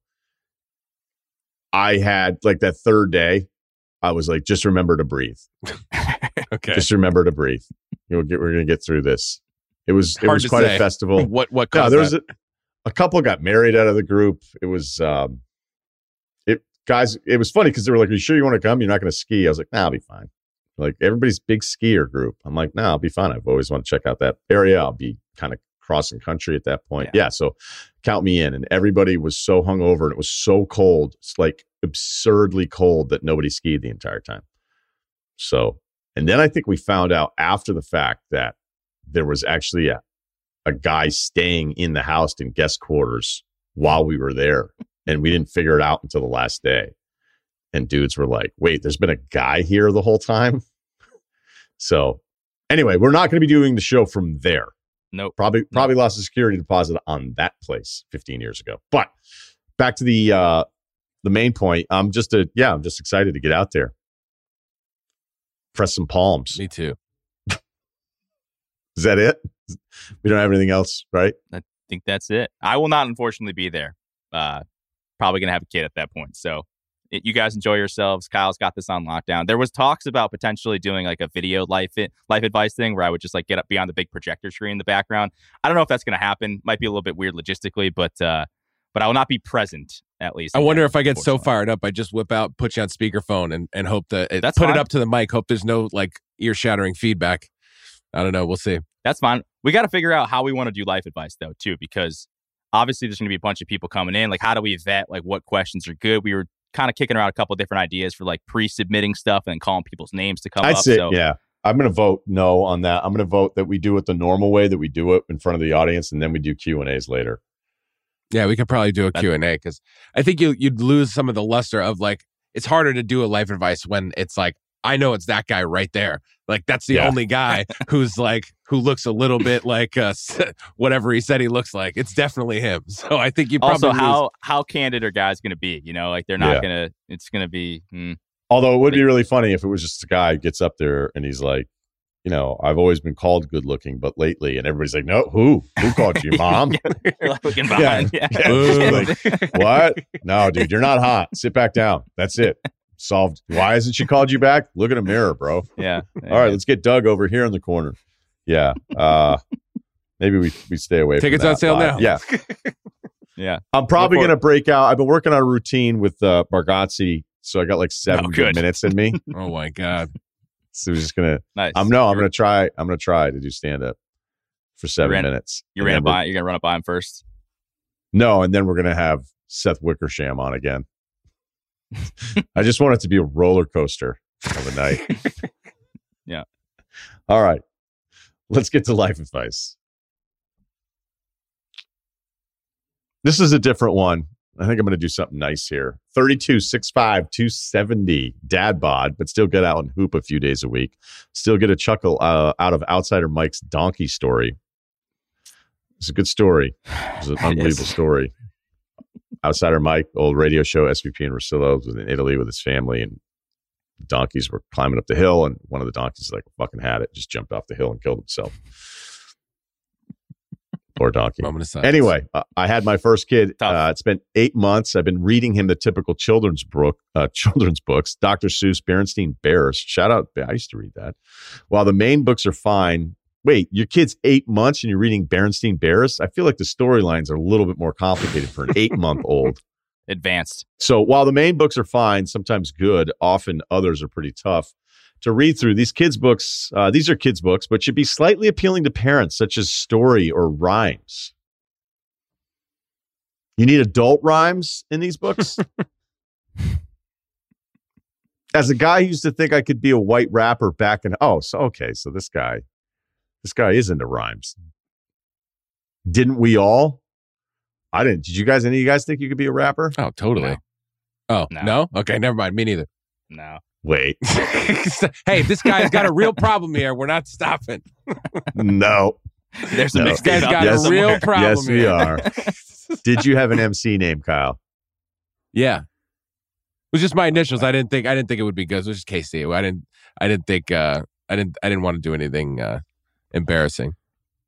I had like that third day. I was like, just remember to breathe. Okay. Just remember to breathe. You'll get. We're gonna get through this. It was. It Hard was to quite say. a festival. what what No, caused there was that? a, a couple got married out of the group. It was. Um, it guys. It was funny because they were like, "Are you sure you want to come? You're not going to ski." I was like, "Nah, I'll be fine." Like everybody's big skier group. I'm like, "Nah, I'll be fine. I've always wanted to check out that area. I'll be kind of crossing country at that point." Yeah. Yeah. So count me in. And everybody was so hungover and it was so cold. It's like absurdly cold that nobody skied the entire time. So, and then I think we found out after the fact that there was actually a, a guy staying in the house in guest quarters while we were there. And we didn't figure it out until the last day. And dudes were like, wait, there's been a guy here the whole time. So anyway, we're not going to be doing the show from there. Nope. Probably, probably lost a security deposit on that place fifteen years ago. But back to the, uh, the main point. I'm just a, yeah, I'm just excited to get out there. Press some palms. Me too. Is that it? We don't have anything else, right? I think that's it. I will not, unfortunately, be there. Uh, probably going to have a kid at that point. So it, you guys enjoy yourselves. Kyle's got this on lockdown. There was talks about potentially doing like a video life it, life advice thing where I would just like get up beyond the big projector screen in the background. I don't know if that's going to happen. Might be a little bit weird logistically, but uh, but I will not be present at least. I wonder again, if I get so unfortunately. fired up, I just whip out, put you on speakerphone, and and hope that it, That's put fine. it up to the mic. Hope there's no like ear shattering feedback. I don't know. We'll see. That's fine. We got to figure out how we want to do life advice though, too, because obviously there's going to be a bunch of people coming in. Like, how do we vet like what questions are good? We were kind of kicking around a couple different ideas for like pre-submitting stuff and calling people's names to come I'd up. say, so yeah. I'm going to vote no on that. I'm going to vote that we do it the normal way, that we do it in front of the audience, and then we do Q and A's later. Yeah, we could probably do a That- Q and A because I think you you'd lose some of the luster of like it's harder to do a life advice when it's like I know it's that guy right there. Like that's the Yeah. only guy who's like who looks a little bit like uh, whatever he said he looks like. It's definitely him. So I think you probably also, lose. how how candid are guys going to be? You know, like they're not Yeah. going to. It's going to be. Hmm. Although it would be really funny if it was just a guy who gets up there and he's like, you know, I've always been called good looking, but lately, and everybody's like, no, who? Who called you, mom? You're like looking behind. Yeah. Yeah. Like, what? No, dude, you're not hot. Sit back down. That's it. Solved. Why hasn't she called you back? Look in a mirror, bro. yeah. All right, let's get Doug over here in the corner. Yeah. Uh maybe we we stay away Tickets from that on sale live. now. Yeah. Yeah. I'm probably Look for- gonna break out. I've been working on a routine with uh Bargatze, so I got like seven Oh, good good. minutes in me. Oh my god. So we're just gonna Nice. I'm no, I'm You're- gonna try I'm gonna try to do stand up for seven ran- minutes. You And ran then we're- by. You're gonna run up by him first. No, and then we're gonna have Seth Wickersham on again. I just want it to be a roller coaster of a night. Yeah. All right. Let's get to life advice. This is a different one. I think I'm going to do something nice here. thirty-two, six five, two seventy, dad bod, but still get out and hoop a few days a week. Still get a chuckle uh, out of Outsider Mike's donkey story. It's a good story. It's an It unbelievable is. story. Outsider Mike, old radio show, S V P in Rosillo, was in Italy with his family, and donkeys were climbing up the hill, and one of the donkeys like fucking had it, just jumped off the hill and killed himself. Poor donkey. Moment of silence. Anyway, uh, I had my first kid. Tough. Uh, it's been eight months. I've been reading him the typical children's book, uh, children's books, Doctor Seuss, Berenstain Bears. Shout out, I used to read that. While the main books are fine. Wait, your kid's eight months and you're reading Berenstain Bears? I feel like the storylines are a little bit more complicated for an eight-month-old. Advanced. So while the main books are fine, sometimes good, often others are pretty tough to read through. These kids' books, uh, these are kids' books, but should be slightly appealing to parents, such as story or rhymes. You need adult rhymes in these books? As a guy who used to think I could be a white rapper back in, oh, so okay, so this guy, this guy is into rhymes. Didn't we all? I didn't. Did you guys, any of you guys think you could be a rapper? Oh, totally. No. Oh, No. no? Okay, never mind. Me neither. No. Wait, Hey, this guy's got a real problem here. We're not stopping. no. There's a No. This guy's mixtape out got there a somewhere. real problem Yes, we here. are. Did you have an M C name, Kyle? Yeah. It was just my initials. I didn't think I didn't think it would be good. It was just K C. I didn't I didn't think uh I didn't I didn't want to do anything uh embarrassing.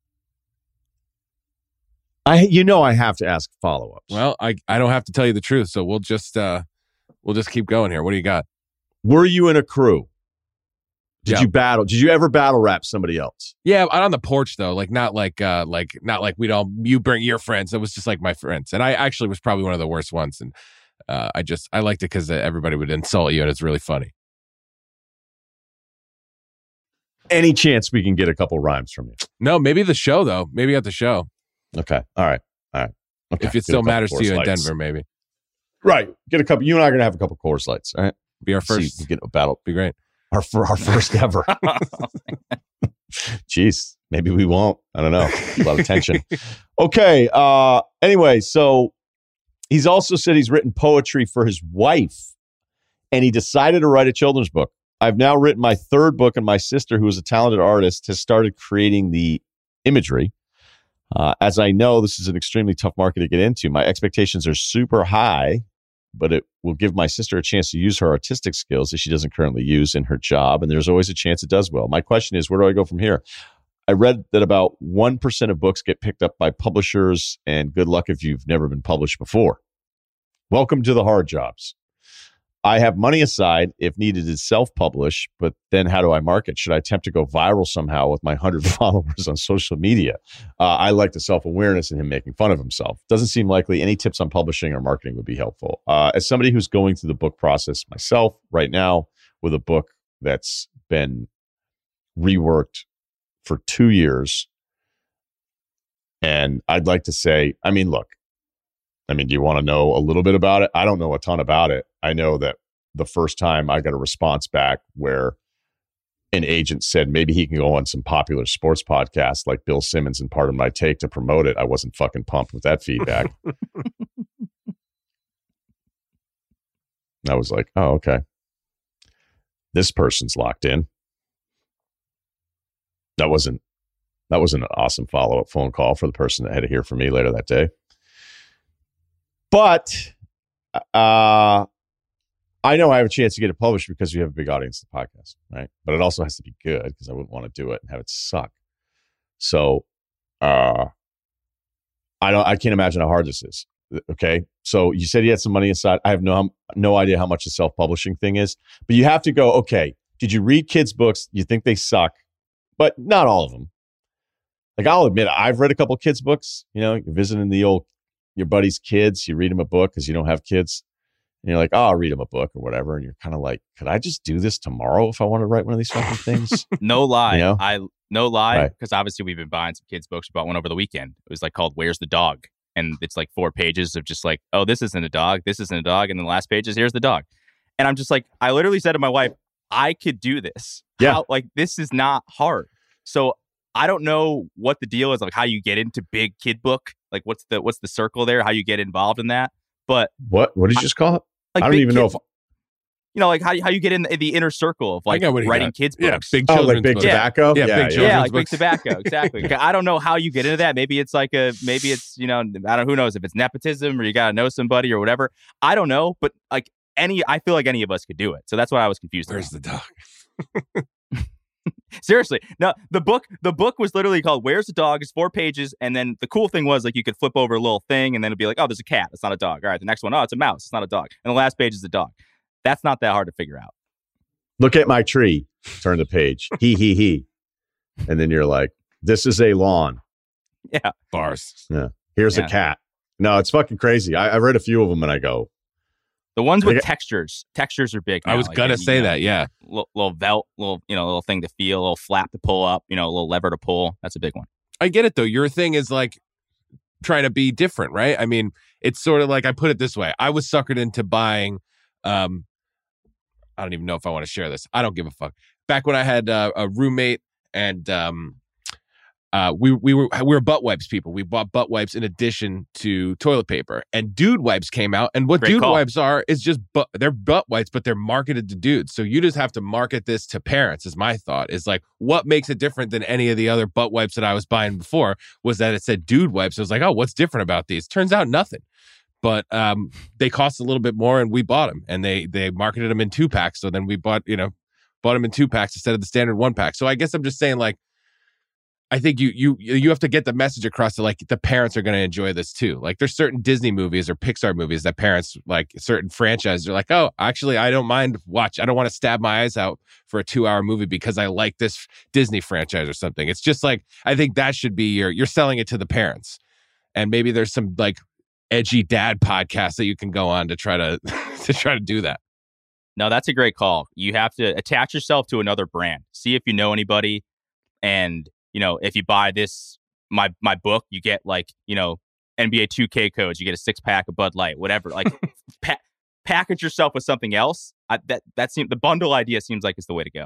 I, you know, I have to ask follow-ups. Well, I I don't have to tell you the truth, so we'll just uh we'll just keep going here. What do you got? Were you in a crew? Did Yeah. you battle? Did you ever battle rap somebody else? Yeah, on the porch though, like not like uh like not like we'd all you bring your friends. It was just like my friends, and I actually was probably one of the worst ones. And uh, I just I liked it because everybody would insult you, and it's really funny. Any chance we can get a couple rhymes from you? No, maybe the show though. Maybe at the show Okay. All right. All right. Okay. if Get a it still couple matters to Coors you in Lights. Denver. Maybe Right. Get a couple. You and I are gonna have a couple Coors Lights. All right. be our See if first. we get a battle. Be great. Our for our first ever. Jeez. Maybe we won't. I don't know. A lot of tension. Okay. Uh. Anyway, so he's also said he's written poetry for his wife, and he decided to write a children's book. I've now written my third book, and my sister, who is a talented artist, has started creating the imagery. Uh, as I know, this is an extremely tough market to get into. My expectations are super high, but it will give my sister a chance to use her artistic skills that she doesn't currently use in her job. And there's always a chance it does well. My question is, where do I go from here? I read that about one percent of books get picked up by publishers, and good luck if you've never been published before. Welcome to the hard jobs. I have money aside if needed to self-publish, but then how do I market? Should I attempt to go viral somehow with my one hundred followers on social media? Uh, I like the self-awareness in him making fun of himself. Doesn't seem likely. Any tips on publishing or marketing would be helpful. Uh, as somebody who's going through the book process myself right now with a book that's been reworked for two years, and I'd like to say, I mean, look, I mean, do you want to know a little bit about it? I don't know a ton about it. I know that the first time I got a response back where an agent said maybe he can go on some popular sports podcast like Bill Simmons and Part of My Take to promote it, I wasn't fucking pumped with that feedback. I was like, oh, okay. This person's locked in. That wasn't that wasn't an awesome follow-up phone call for the person that had to hear from me later that day. But uh, I know I have a chance to get it published because we have a big audience to the podcast, right? But it also has to be good because I wouldn't want to do it and have it suck. So uh, I don't. I can't imagine how hard this is. Okay, so you said you had some money aside. I have no no idea how much the self-publishing thing is, but you have to go. Okay, did you read kids' books? You think they suck, but not all of them. Like I'll admit, I've read a couple kids' books. You know, you're visiting the old your buddy's kids, you read them a book because you don't have kids. And you're like, oh, I'll read them a book or whatever. And you're kind of like, could I just do this tomorrow if I want to write one of these fucking things? No lie. You know? I no lie, Right. because obviously we've been buying some kids' books. We bought one over the weekend. It was like called Where's the Dog? And it's like four pages of just like, oh, this isn't a dog. This isn't a dog. And then the last page is here's the dog. And I'm just like, I literally said to my wife, I could do this. Yeah. How, like, this is not hard. So I don't know what the deal is, like how you get into big kid book. Like what's the what's the circle there? How you get involved in that? But What? What did you just call it? like I don't big even kid, know if you know, like how how you get in the, the inner circle of like got what he writing got. kids Yeah, books. big oh, children's like big books. tobacco. Yeah, big yeah, children's like big books. tobacco, exactly. I don't know how you get into that. Maybe it's like a, maybe it's you know, I don't. Who knows if it's nepotism or you gotta know somebody or whatever. I don't know, but like any, I feel like any of us could do it. So that's why I was confused. Where's about. the dog? Seriously, no. The book, the book was literally called "Where's the Dog?" It's four pages, and then the cool thing was like you could flip over a little thing, and then it'd be like, oh, there's a cat. It's not a dog. All right, the next one, oh, it's a mouse. It's not a dog. And the last page is a dog. That's not that hard to figure out. Look at my tree. Turn the page. He, he, he. And then you're like, this is a lawn. Yeah, Bars. Here's Yeah. a cat. No, it's fucking crazy. I, I've read a few of them and I go, the ones with Like- textures, textures are big. I now. was Like, gonna you say know, that. Yeah. Little, little velt, little you know, little thing to feel, a little flap to pull up, you know, a little lever to pull. That's a big one. I get it though. Your thing is like trying to be different, right? I mean, it's sort of like, I put it this way. I was suckered into buying, um, I don't even know if I want to share this. I don't give a fuck. Back when I had uh, a roommate and um, uh, we we were we were butt wipes people. We bought butt wipes in addition to toilet paper. And dude wipes came out. And what Great dude call. wipes are is just butt, they're butt wipes, but they're marketed to dudes. So you just have to market this to parents. Is my thought. Is like, what makes it different than any of the other butt wipes that I was buying before was that it said dude wipes. I was like, oh, what's different about these? Turns out nothing. But um, they cost a little bit more, and we bought them. And they they marketed them in two packs. So then we bought you know bought them in two packs instead of the standard one pack. So I guess I'm just saying, like, I think you you you have to get the message across that, like, the parents are going to enjoy this too. Like, there's certain Disney movies or Pixar movies that parents, like certain franchises, are like, oh, actually, I don't mind watch. I don't want to stab my eyes out for a two hour movie because I like this Disney franchise or something. It's just like, I think that should be your, you're selling it to the parents. And maybe there's some like edgy dad podcasts that you can go on to try to to try to do that. No, that's a great call. You have to attach yourself to another brand. See if you know anybody, and you know, if you buy this, my my book, you get like, you know, N B A two K codes, you get a six pack of Bud Light, whatever. Like, pa- package yourself with something else. I, that that seems the bundle idea seems like it's the way to go.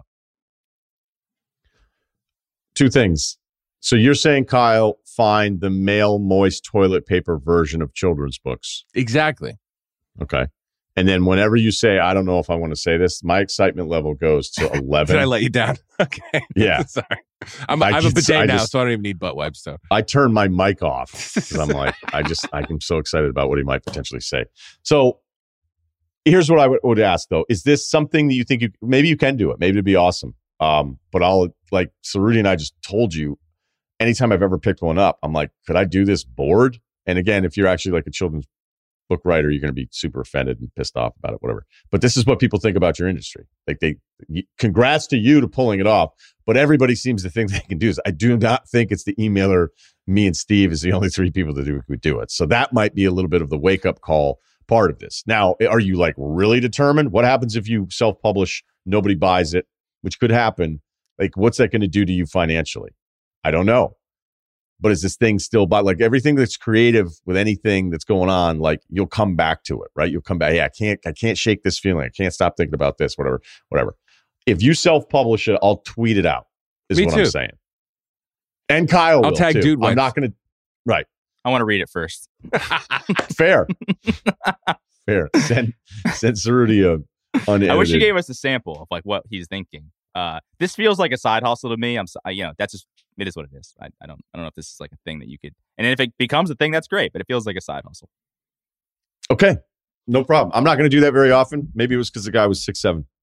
Two things. So you're saying, Kyle, find the male moist toilet paper version of children's books. Exactly. Okay. And then whenever you say, I don't know if I want to say this, my excitement level goes to eleven. Did I let you down? Okay. Yeah. Sorry. I'm, I I'm a just- bidet I now, just- so I don't even need butt wipes. So I turn my mic off because I'm like, I just, I'm so excited about what he might potentially say. So here's what I would, would ask though. Is this something that you think you, maybe you can do it, maybe it'd be awesome. Um, but I'll like, so Rudy and I just told you, anytime I've ever picked one up, I'm like, could I do this bored? And again, if you're actually like a children's book writer, you're going to be super offended and pissed off about it, whatever. But this is what people think about your industry. Like they, congrats to you to pulling it off. But everybody seems to think they can do this. I do not think it's the emailer, me and Steve is the only three people that do, who do it. So that might be a little bit of the wake up call part of this. Now, are you like really determined? What happens if you self-publish, nobody buys it, which could happen? Like, what's that going to do to you financially? I don't know. But is this thing still by like everything that's creative with anything that's going on, like you'll come back to it, right? You'll come back. Yeah, I can't, I can't shake this feeling. I can't stop thinking about this, whatever, whatever. If you self-publish it, I'll tweet it out, is Me what too. I'm saying. And Kyle I'll will, tag too. Dude I'm Wipes. not going to, right. I want to read it first. Fair. Fair. Send, send Cerruti a unedited. I wish he gave us a sample of like what he's thinking. Uh, this feels like a side hustle to me. I'm, so- I, you know, that's just, it is what it is. I, I don't, I don't know if this is like a thing that you could, and if it becomes a thing, that's great, but it feels like a side hustle. Okay. No problem. I'm not going to do that very often. Maybe it was because the guy was six seven.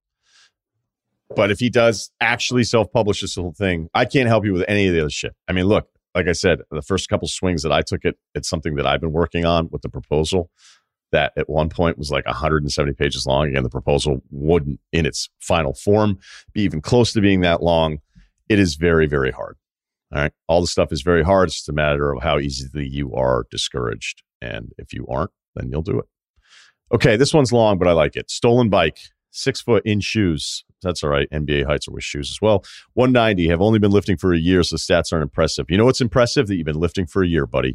But if he does actually self-publish this whole thing, I can't help you with any of the other shit. I mean, look, like I said, the first couple swings that I took it, it's something that I've been working on with the proposal that at one point was like one hundred seventy pages long. Again, the proposal wouldn't, in its final form, be even close to being that long. It is very, very hard. All right. All the stuff is very hard. It's just a matter of how easily you are discouraged. And if you aren't, then you'll do it. Okay. This one's long, but I like it. Stolen bike, six foot in shoes. That's all right. N B A heights are with shoes as well. one ninety, have only been lifting for a year, so the stats aren't impressive. You know what's impressive? That you've been lifting for a year, buddy.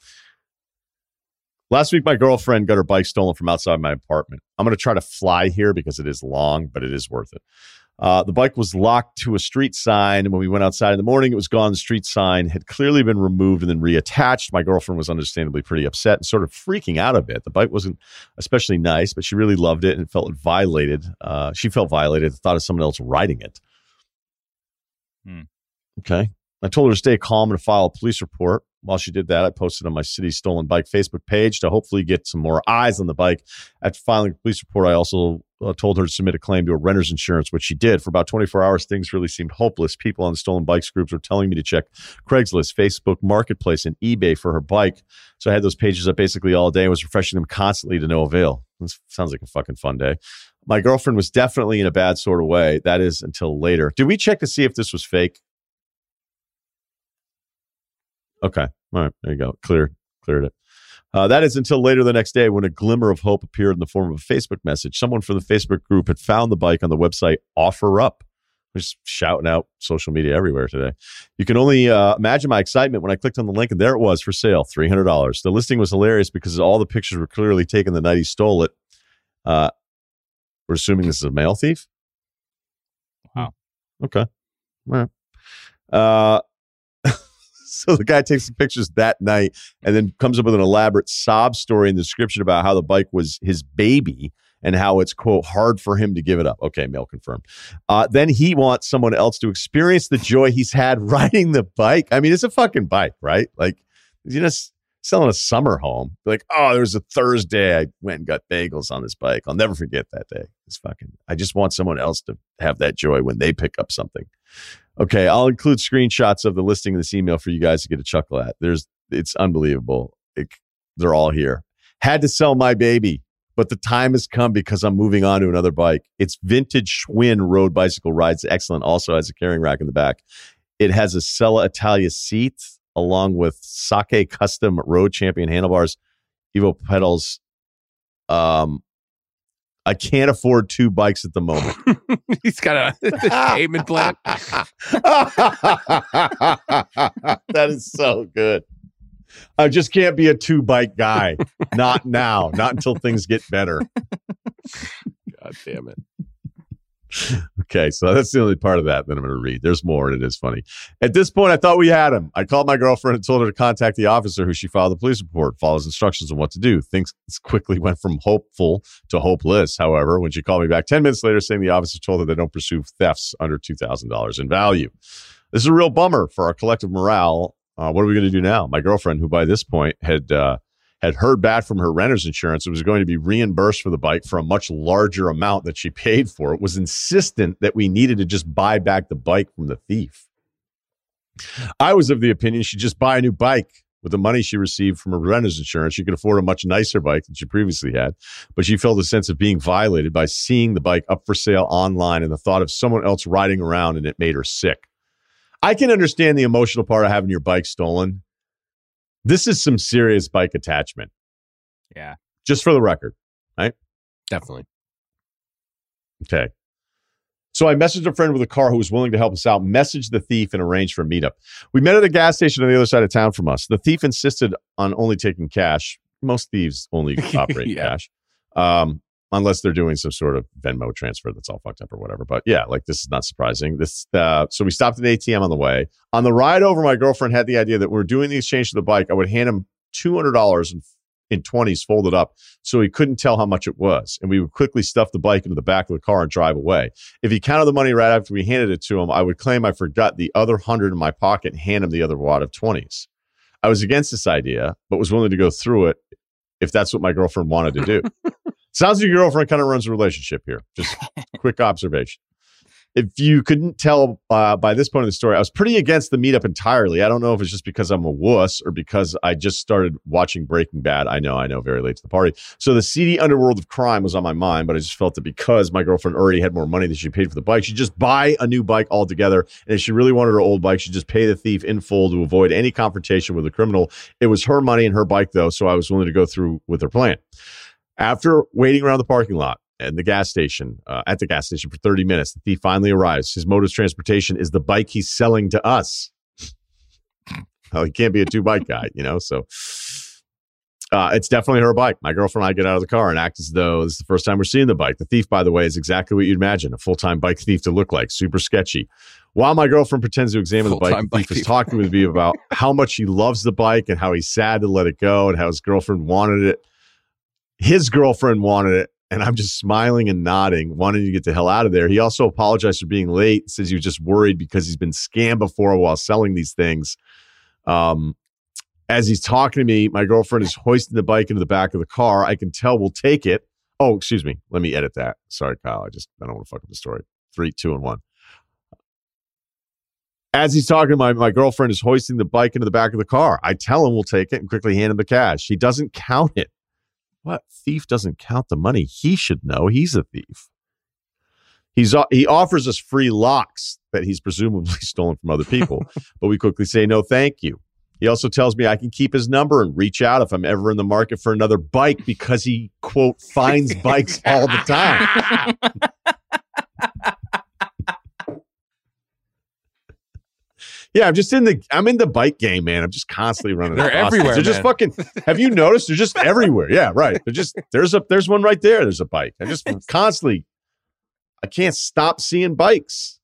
Last week, my girlfriend got her bike stolen from outside my apartment. I'm going to try to fly here because it is long, but it is worth it. Uh, the bike was locked to a street sign, and when we went outside in the morning, it was gone. The street sign had clearly been removed and then reattached. My girlfriend was understandably pretty upset and sort of freaking out a bit. The bike wasn't especially nice, but she really loved it and felt violated. Uh, she felt violated, thought of someone else riding it. Hmm. Okay. I told her to stay calm and file a police report. While she did that, I posted on my City Stolen Bike Facebook page to hopefully get some more eyes on the bike. After filing a police report, I also uh, told her to submit a claim to a renter's insurance, which she did. For about twenty-four hours, things really seemed hopeless. People on the Stolen Bikes groups were telling me to check Craigslist, Facebook Marketplace, and eBay for her bike. So I had those pages up basically all day and was refreshing them constantly to no avail. This sounds like a fucking fun day. My girlfriend was definitely in a bad sort of way. That is until later. Did we check to see if this was fake? Okay. All right. There you go. Cleared. Cleared it. Uh, that is until later the next day when a glimmer of hope appeared in the form of a Facebook message. Someone from the Facebook group had found the bike on the website OfferUp. Just shouting out social media everywhere today. You can only uh, imagine my excitement when I clicked on the link and there it was for sale, three hundred dollars. The listing was hilarious because all the pictures were clearly taken the night he stole it. Uh, we're assuming this is a male thief? Wow. Okay. All right. Uh, so the guy takes the pictures that night and then comes up with an elaborate sob story in the description about how the bike was his baby and how it's, quote, hard for him to give it up. Okay, mail confirmed. Uh, then he wants someone else to experience the joy he's had riding the bike. I mean, it's a fucking bike, right? Like, you know, selling a summer home. Like, oh, there was a Thursday I went and got bagels on this bike. I'll never forget that day. It's fucking, I just want someone else to have that joy when they pick up something. Okay, I'll include screenshots of the listing in this email for you guys to get a chuckle at. There's, it's unbelievable. It, they're all here. Had to sell my baby, but the time has come because I'm moving on to another bike. It's vintage Schwinn road bicycle rides. Excellent. Also has a carrying rack in the back. It has a Sella Italia seat along with Sake custom road champion handlebars, Evo pedals. Um, I can't afford two bikes at the moment. He's got a payment plan. That is so good. I just can't be a two bike guy. Not now. Not until things get better. God damn it. Okay, so that's the only part of that that I'm going to read. There's more, and it is funny. At this point, I thought we had him. I called my girlfriend and told her to contact the officer who she filed the police report, follows instructions on what to do. Things quickly went from hopeful to hopeless, however, when she called me back ten minutes later saying the officer told her they don't pursue thefts under two thousand dollars in value. This is a real bummer for our collective morale. Uh, what are we going to do now? My girlfriend, who by this point had uh, had heard back from her renter's insurance and was going to be reimbursed for the bike for a much larger amount that she paid for it, was insistent that we needed to just buy back the bike from the thief. I was of the opinion she'd just buy a new bike. With the money she received from her renter's insurance, she could afford a much nicer bike than she previously had, but she felt a sense of being violated by seeing the bike up for sale online and the thought of someone else riding around, and it made her sick. I can understand the emotional part of having your bike stolen. This is some serious bike attachment. Yeah. Just for the record, right? Definitely. Okay. So I messaged a friend with a car who was willing to help us out, messaged the thief, and arranged for a meetup. We met at a gas station on the other side of town from us. The thief insisted on only taking cash. Most thieves only operate Yeah. cash. Um, unless they're doing some sort of Venmo transfer that's all fucked up or whatever. But yeah, like this is not surprising. This uh, So we stopped at an A T M on the way. On the ride over, my girlfriend had the idea that when we're doing the exchange to the bike, I would hand him two hundred dollars in, in twenties folded up so he couldn't tell how much it was. And we would quickly stuff the bike into the back of the car and drive away. If he counted the money right after we handed it to him, I would claim I forgot the other hundred in my pocket and hand him the other wad of twenties. I was against this idea, but was willing to go through it if that's what my girlfriend wanted to do. Sounds like your girlfriend kind of runs a relationship here. Just quick observation. If you couldn't tell uh, by this point of the story, I was pretty against the meetup entirely. I don't know if it's just because I'm a wuss or because I just started watching Breaking Bad. I know, I know, very late to the party. So the seedy underworld of crime was on my mind, but I just felt that because my girlfriend already had more money than she paid for the bike, she'd just buy a new bike altogether. And if she really wanted her old bike, she'd just pay the thief in full to avoid any confrontation with the criminal. It was her money and her bike, though, so I was willing to go through with her plan. After waiting around the parking lot and the gas station, uh, at the gas station for thirty minutes, the thief finally arrives. His mode of transportation is the bike he's selling to us. Well, he can't be a two-bike guy, you know, so uh, it's definitely her bike. My girlfriend and I get out of the car and act as though this is the first time we're seeing the bike. The thief, by the way, is exactly what you'd imagine a full-time bike thief to look like, super sketchy. While my girlfriend pretends to examine the bike, the bike thief is talking with me about how much he loves the bike and how he's sad to let it go and how his girlfriend wanted it. His girlfriend wanted it, and I'm just smiling and nodding, wanting to get the hell out of there. He also apologized for being late, says he was just worried because he's been scammed before while selling these things. Um, as he's talking to me, my girlfriend is hoisting the bike into the back of the car. I can tell we'll take it. Oh, excuse me. Let me edit that. Sorry, Kyle. I just I don't want to fuck up the story. Three, two, and one. As he's talking, my, my girlfriend is hoisting the bike into the back of the car. I tell him we'll take it and quickly hand him the cash. He doesn't count it. What thief doesn't count the money? He should know. He's a thief. He's he offers us free locks that he's presumably stolen from other people, but we quickly say no, thank you. He also tells me I can keep his number and reach out if I'm ever in the market for another bike because he, quote, finds bikes all the time. Yeah, I'm just in the I'm in the bike game, man. I'm just constantly running. They're across everywhere, things. They're just man. fucking. Have you noticed? They're just everywhere. Yeah, right. They're just there's a there's one right there. There's a bike. I just constantly. I can't stop seeing bikes.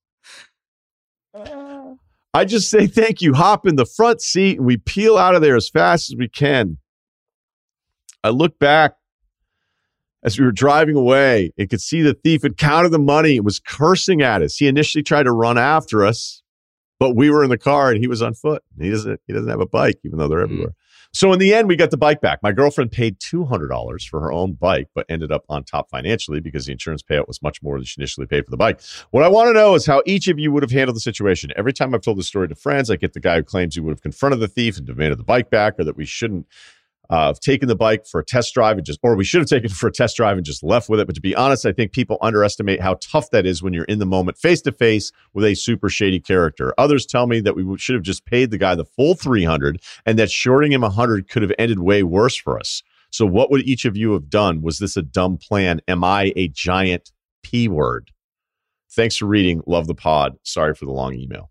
I just say thank you. Hop in the front seat and we peel out of there as fast as we can. I look back as we were driving away and could see the thief had counted the money and was cursing at us. He initially tried to run after us, but we were in the car and he was on foot. He doesn't, he doesn't have a bike, even though they're everywhere. So in the end, we got the bike back. My girlfriend paid two hundred dollars for her own bike, but ended up on top financially because the insurance payout was much more than she initially paid for the bike. What I want to know is how each of you would have handled the situation. Every time I've told this story to friends, I get the guy who claims he would have confronted the thief and demanded the bike back, or that we shouldn't uh, have taken the bike for a test drive and just, or we should have taken it for a test drive and just left with it. But to be honest, I think people underestimate how tough that is when you're in the moment, face to face with a super shady character. Others tell me that we should have just paid the guy the full three hundred and that shorting him one hundred could have ended way worse for us. So what would each of you have done? Was this a dumb plan? Am I a giant P word? Thanks for reading. Love the pod. Sorry for the long email.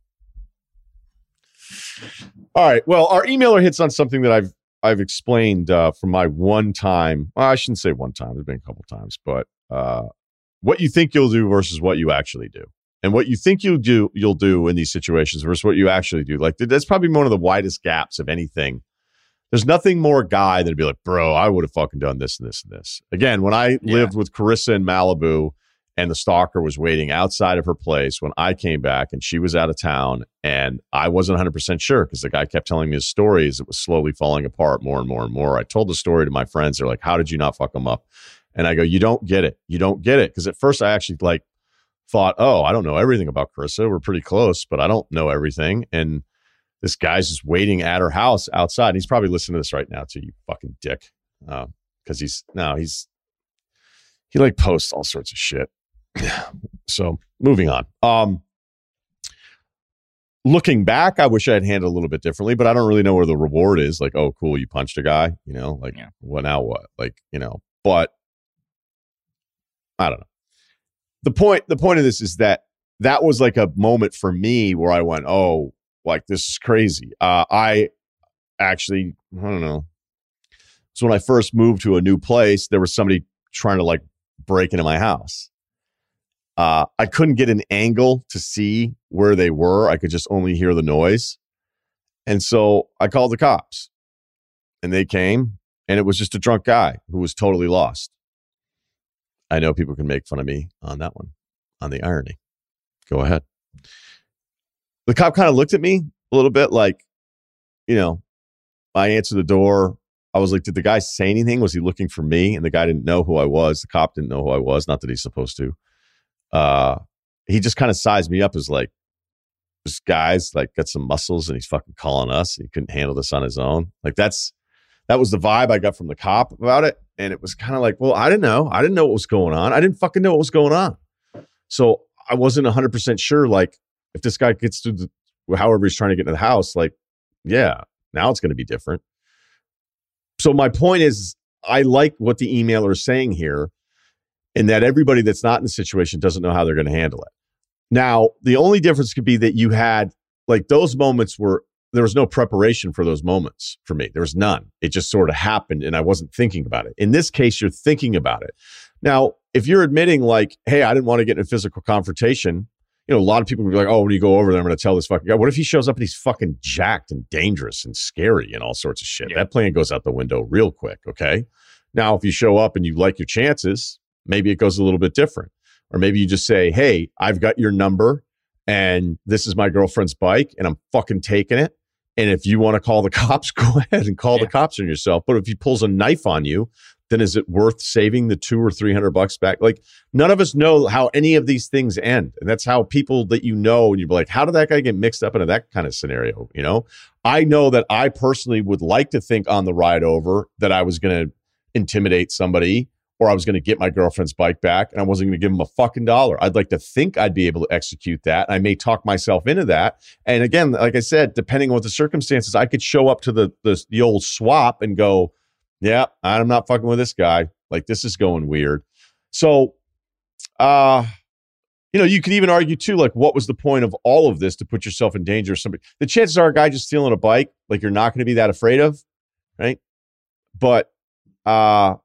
All right. Well, our emailer hits on something that I've I've explained uh, from my one time. Well, I shouldn't say one time. There's been a couple times, but uh, what you think you'll do versus what you actually do, and what you think you'll do you'll do in these situations versus what you actually do. Like that's probably one of the widest gaps of anything. There's nothing more guy than to be like, bro, I would have fucking done this and this and this. Again, when I Yeah. lived with Carissa in Malibu, and the stalker was waiting outside of her place when I came back and she was out of town, and I wasn't one hundred percent sure because the guy kept telling me his stories. It was slowly falling apart more and more and more. I told the story to my friends. They're like, how did you not fuck him up? And I go, you don't get it. You don't get it. Because at first I actually like thought, oh, I don't know everything about Carissa. We're pretty close, but I don't know everything. And this guy's just waiting at her house outside. And he's probably listening to this right now too, you fucking dick. Because uh, he's, no, he's, he like posts all sorts of shit. So moving on. Um, looking back, I wish I had handled a little bit differently, but I don't really know where the reward is. Like, oh, cool, you punched a guy, you know, like, Yeah. what now what? Like, you know, but I don't know. The point, the point of this is that that was like a moment for me where I went, oh, like, this is crazy. Uh, I actually, I don't know. So when I first moved to a new place, there was somebody trying to like break into my house. Uh, I couldn't get an angle to see where they were. I could just only hear the noise. And so I called the cops and they came, and it was just a drunk guy who was totally lost. I know people can make fun of me on that one, on the irony. Go ahead. The cop kind of looked at me a little bit like, you know, I answered the door. I was like, did the guy say anything? Was he looking for me? And the guy didn't know who I was. The cop didn't know who I was. Not that he's supposed to. Uh, he just kind of sized me up as like, this guy's like got some muscles and he's fucking calling us. He couldn't handle this on his own. Like that's, that was the vibe I got from the cop about it. And it was kind of like, well, I didn't know. I didn't know what was going on. I didn't fucking know what was going on. So I wasn't one hundred percent sure. Like if this guy gets to the, however he's trying to get into the house, like, yeah, now it's going to be different. So my point is, I like what the emailer is saying here, and that everybody that's not in the situation doesn't know how they're going to handle it. Now, the only difference could be that you had like those moments where there was no preparation for those moments for me. There was none. It just sort of happened and I wasn't thinking about it. In this case, you're thinking about it. Now, if you're admitting like, hey, I didn't want to get in a physical confrontation, you know, a lot of people would be like, oh, when you go over there, I'm going to tell this fucking guy. What if he shows up and he's fucking jacked and dangerous and scary and all sorts of shit? Yeah. That plan goes out the window real quick, okay? Now, if you show up and you like your chances, maybe it goes a little bit different. Or maybe you just say, hey, I've got your number and this is my girlfriend's bike and I'm fucking taking it. And if you want to call the cops, go ahead and call Yeah. the cops on yourself. But if he pulls a knife on you, then is it worth saving the two or three hundred bucks back? Like none of us know how any of these things end. And that's how people that you know, and you're like, how did that guy get mixed up into that kind of scenario? You know, I know that I personally would like to think on the ride over that I was going to intimidate somebody, or I was going to get my girlfriend's bike back and I wasn't going to give him a fucking dollar. I'd like to think I'd be able to execute that. I may talk myself into that. And again, like I said, depending on what the circumstances, I could show up to the, the, the old swap and go, yeah, I'm not fucking with this guy. Like this is going weird. So, uh, you know, you could even argue too, like, what was the point of all of this to put yourself in danger of somebody? The chances are a guy just stealing a bike, like, you're not going to be that afraid of, right? But uh,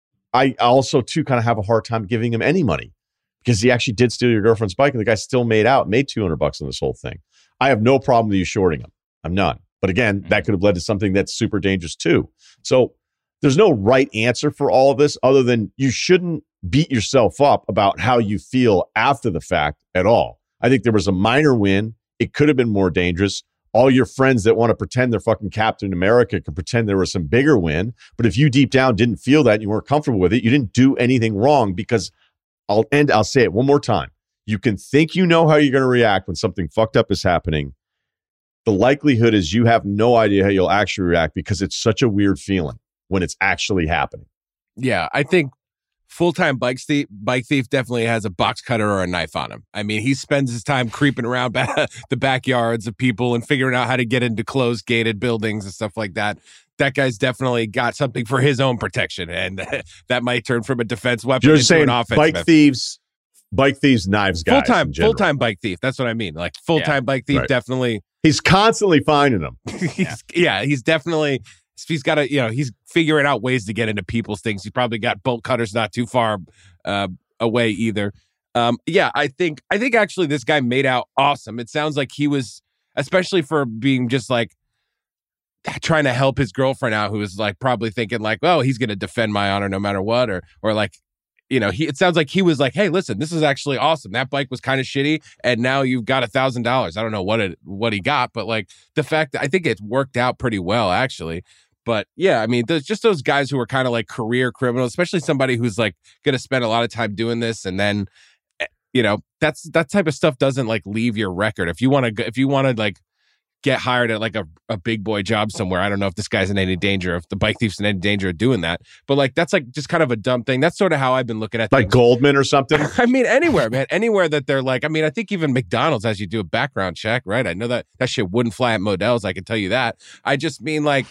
I also too kind of have a hard time giving him any money because he actually did steal your girlfriend's bike, and the guy still made out, made two hundred bucks on this whole thing. I have no problem with you shorting him. I'm none. But again, that could have led to something that's super dangerous too. So there's no right answer for all of this other than you shouldn't beat yourself up about how you feel after the fact at all. I think there was a minor win. It could have been more dangerous. All your friends that want to pretend they're fucking Captain America can pretend there was some bigger win. But if you deep down didn't feel that, you weren't comfortable with it, you didn't do anything wrong, because I'll end, I'll say it one more time. You can think you know how you're going to react when something fucked up is happening. The likelihood is you have no idea how you'll actually react because it's such a weird feeling when it's actually happening. Yeah, I think full-time bike thief, bike thief definitely has a box cutter or a knife on him. I mean, he spends his time creeping around ba- the backyards of people and figuring out how to get into closed gated buildings and stuff like that. That guy's definitely got something for his own protection, and that might turn from a defense weapon You're into saying an offensive bike weapon. thieves, bike thieves, knives guys. Full-time, in general. full-time bike thief. That's what I mean. Like full-time Yeah. bike thief, Right. definitely. He's constantly finding them. he's, yeah. yeah, he's definitely. He's got to, you know, he's figuring out ways to get into people's things. He's probably got bolt cutters not too far uh, away either. Um, yeah, I think, I think actually this guy made out awesome. It sounds like he was, especially for being just like trying to help his girlfriend out, who was like probably thinking like, oh, he's going to defend my honor no matter what, or or like, you know, he. It sounds like he was like, hey, listen, this is actually awesome. That bike was kind of shitty, and now you've got a thousand dollars. I don't know what it what he got, but like the fact that I think it worked out pretty well actually. But yeah, I mean, there's just those guys who are kind of like career criminals, especially somebody who's like going to spend a lot of time doing this, and then, you know, that's that type of stuff doesn't like leave your record. If you want to, if you want to like get hired at like a, a big boy job somewhere, I don't know if this guy's in any danger, if the bike thief's in any danger of doing that. But like that's like just kind of a dumb thing. That's sort of how I've been looking at Like things. Goldman or something. I mean, anywhere, man, anywhere that they're like, I mean, I think even McDonald's has you do a background check, right? I know that that shit wouldn't fly at Modell's. I can tell you that. I just mean like.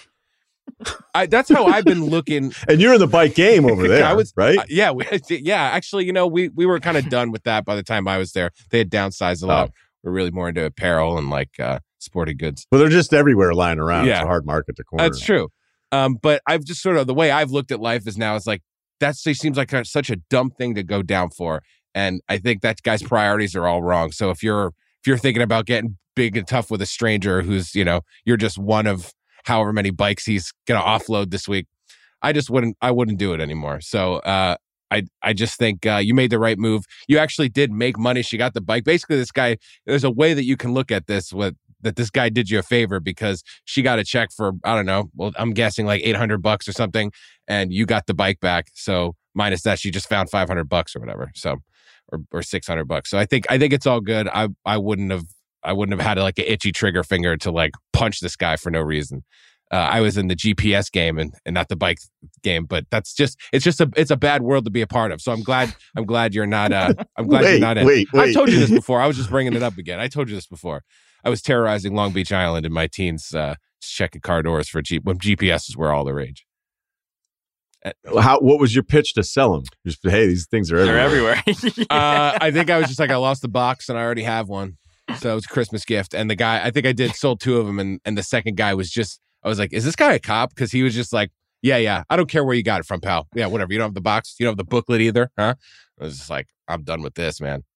I, that's how I've been looking. And you're in the bike game over there, I was, right? Uh, yeah, we, yeah. Actually, you know, we we were kind of done with that by the time I was there. They had downsized a lot. Oh. We're really more into apparel and like uh, sporting goods. Well, they're just everywhere lying around. Yeah. It's a hard market to corner. That's true. Um, but I've just sort of the way I've looked at life is now is like that seems like a, such a dumb thing to go down for, and I think that guy's priorities are all wrong. So if you're if you're thinking about getting big and tough with a stranger who's, you know, you're just one of however many bikes he's going to offload this week, I just wouldn't, I wouldn't do it anymore. So, uh, I, I just think, uh, you made the right move. You actually did make money. She got the bike. Basically, this guy, there's a way that you can look at this with that this guy did you a favor because she got a check for, I don't know, well, I'm guessing like eight hundred bucks or something. And you got the bike back. So minus that, she just found five hundred bucks or whatever. So, or, or six hundred bucks. So I think, I think it's all good. I, I wouldn't have, I wouldn't have had like an itchy trigger finger to like punch this guy for no reason. Uh, I was in the G P S game and, and not the bike game, but that's just it's just a it's a bad world to be a part of. So I'm glad I'm glad you're not. Uh, I'm glad wait, you're not in. Wait, wait. I told you this before. I was just bringing it up again. I told you this before. I was terrorizing Long Beach Island in my teens, uh, just checking car doors for G when G P Ss were all the rage. How? What was your pitch to sell them? Just hey, these things are They're everywhere. everywhere. Uh, I think I was just like, I lost the box and I already have one. So it was a Christmas gift. And the guy, I think I did sold two of them. And, and the second guy was just, I was like, is this guy a cop? Because he was just like, yeah, yeah. I don't care where you got it from, pal. Yeah, whatever. You don't have the box. You don't have the booklet either. Huh? I was just like, I'm done with this, man.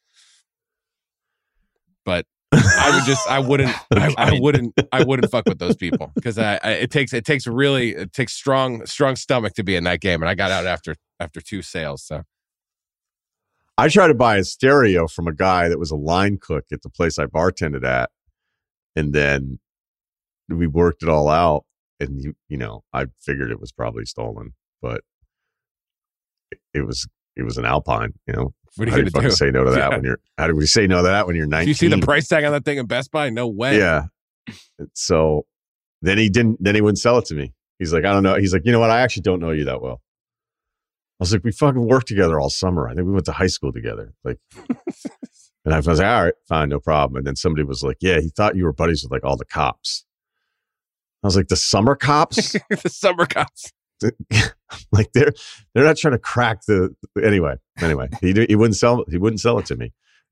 But I would just, I wouldn't, I, I wouldn't, I wouldn't fuck with those people because I, I, it takes, it takes really, it takes strong, strong stomach to be in that game. And I got out after, after two sales. So. I tried to buy a stereo from a guy that was a line cook at the place I bartended at, and then we worked it all out. And you, you know, I figured it was probably stolen, but it, it was it was an Alpine. You know, What are you how do gonna you fucking do? say no to that Yeah. when you're? How do we say no to that when you're Do nineteen? you see the price tag on that thing in Best Buy? No way. Yeah. So then he didn't. Then he wouldn't sell it to me. He's like, I don't know. He's like, you know what? I actually don't know you that well. I was like, we fucking worked together all summer. I think we went to high school together. Like, and I was like, all right, fine, no problem. And then somebody was like, yeah, he thought you were buddies with like all the cops. I was like, the summer cops? The summer cops. Like they're they're not trying to crack the anyway. Anyway, he he wouldn't sell he wouldn't sell it to me.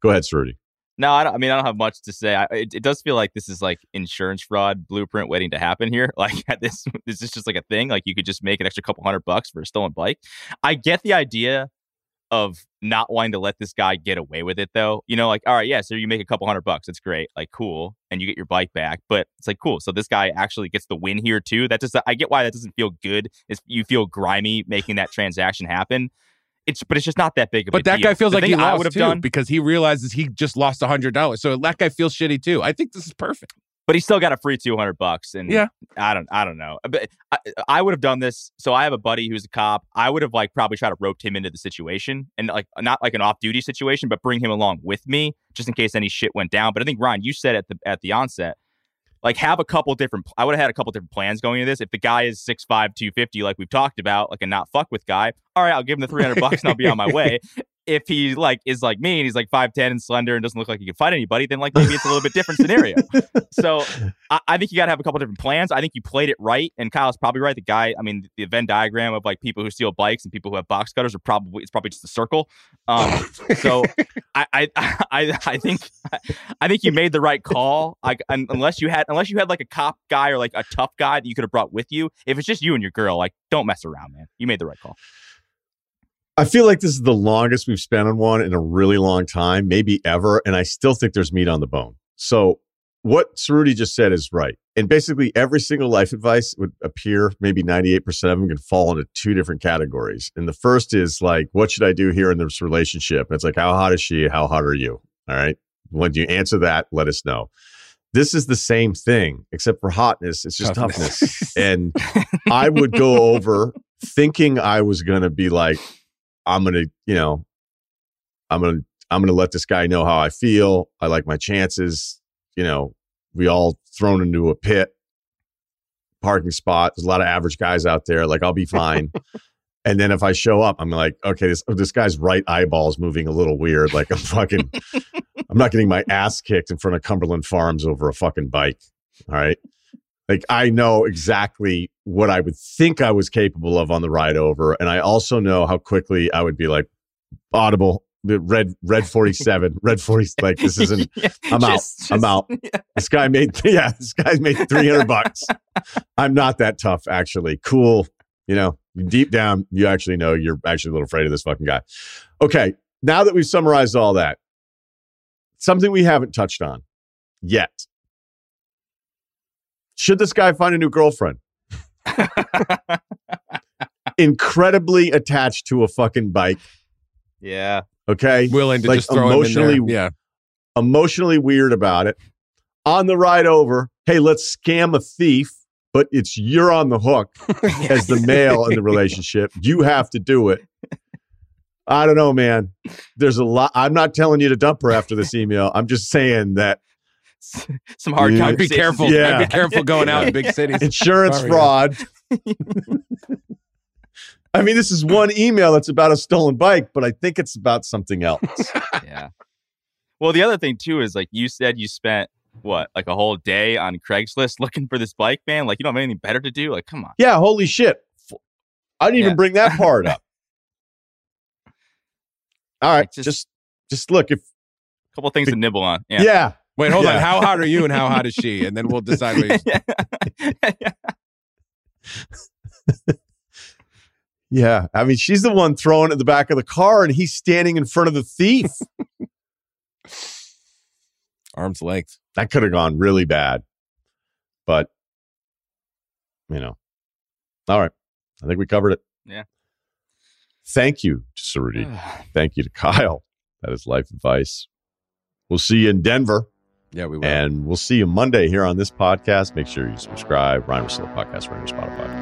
Go ahead, Cerruti. No, I, don't, I mean, I don't have much to say. I, it, it does feel like this is like insurance fraud blueprint waiting to happen here. Like this, this is just like a thing. Like you could just make an extra couple hundred bucks for a stolen bike. I get the idea of not wanting to let this guy get away with it, though. You know, like, all right, yeah, so you make a couple hundred bucks. It's great. Like, cool. And you get your bike back. But it's like, cool. So this guy actually gets the win here, too. That just, I get why that doesn't feel good. It's, you feel grimy making that transaction happen. It's, but it's just not that big of a But that deal. guy feels The like thing he I lost would have too done, because he realizes he just lost a hundred dollars. So that guy feels shitty too. I think this is perfect. but he still got a free two hundred bucks. And Yeah. I don't, I don't know. But I, I would have done this. So I have a buddy who's a cop. I would have like probably tried to rope him into the situation and like not like an off duty situation, but bring him along with me just in case any shit went down. But I think Ryan, you said at the at the onset, like have a couple different, I would have had a couple different plans going into this. If the guy is six five, two fifty, like we've talked about, like a not fuck with guy, all right, I'll give him the three hundred bucks and I'll be on my way. If he like is like me and he's like five ten and slender and doesn't look like he can fight anybody, then like maybe it's a little bit different scenario. So I, I think you got to have a couple different plans. I think you played it right, and Kyle's probably right. The guy, I mean, the Venn diagram of like people who steal bikes and people who have box cutters are probably it's probably just a circle. Um, so I, I I I think I think you made the right call. Like unless you had unless you had like a cop guy or like a tough guy that you could have brought with you. If it's just you and your girl, like don't mess around, man. You made the right call. I feel like this is the longest we've spent on one in a really long time, maybe ever, and I still think there's meat on the bone. So what Cerruti just said is right. And basically every single life advice would appear, maybe ninety-eight percent of them can fall into two different categories. And the first is like, what should I do here in this relationship? And it's like, how hot is she? How hot are you? All right. When you answer that, let us know. This is the same thing, except for hotness. It's just toughness. toughness. And I would go over thinking I was going to be like, I'm going to, you know, I'm going to, I'm going to let this guy know how I feel. I like my chances. You know, we all thrown into a pit parking spot. There's a lot of average guys out there. Like, I'll be fine. And then if I show up, I'm like, okay, this, this guy's right eyeball's moving a little weird. Like I'm fucking, I'm not getting my ass kicked in front of Cumberland Farms over a fucking bike. All right. Like I know exactly what I would think I was capable of on the ride over. And I also know how quickly I would be like, audible, the red, red forty-seven, red forty. Like this isn't, yeah, I'm just, out. just, I'm out. Yeah. This guy made, yeah, this guy's made three hundred bucks. I'm not that tough, actually. Cool. You know, deep down, you actually know you're actually a little afraid of this fucking guy. Okay. Now that we've summarized all that, something we haven't touched on yet. Should this guy find a new girlfriend? Incredibly attached to a fucking bike. Yeah. Okay. Willing to like just throw emotionally, him in there. Yeah. Emotionally weird about it. On the ride over, hey, let's scam a thief, but it's you're on the hook as the male in the relationship. You have to do it. I don't know, man. There's a lot. I'm not telling you to dump her after this email. I'm just saying that some hard yeah. I'd be careful. Yeah. I'd be careful going out in big cities. Insurance Sorry, fraud. I mean, this is one email that's about a stolen bike, but I think it's about something else. Yeah. Well, the other thing too is like you said, you spent what, like a whole day on Craigslist looking for this bike, man. Like you don't have anything better to do. Like, come on. Yeah. Holy shit. I didn't Yeah. even bring that part up. All right. Like, just- just, just look if, A couple things to nibble on. Yeah. yeah. Wait, hold Yeah. on. How hot are you and how hot is she? And then we'll decide what you Yeah. I mean, she's the one throwing it in the back of the car and he's standing in front of the thief. arm's length. That could have gone really bad. But, you know. All right. I think we covered it. Yeah. Thank you to Cerruti. Thank you to Kyle. That is life advice. We'll see you in Denver. Yeah, we will. And we'll see you Monday here on this podcast. Make sure you subscribe. Ryan Russillo Podcast, right on Spotify.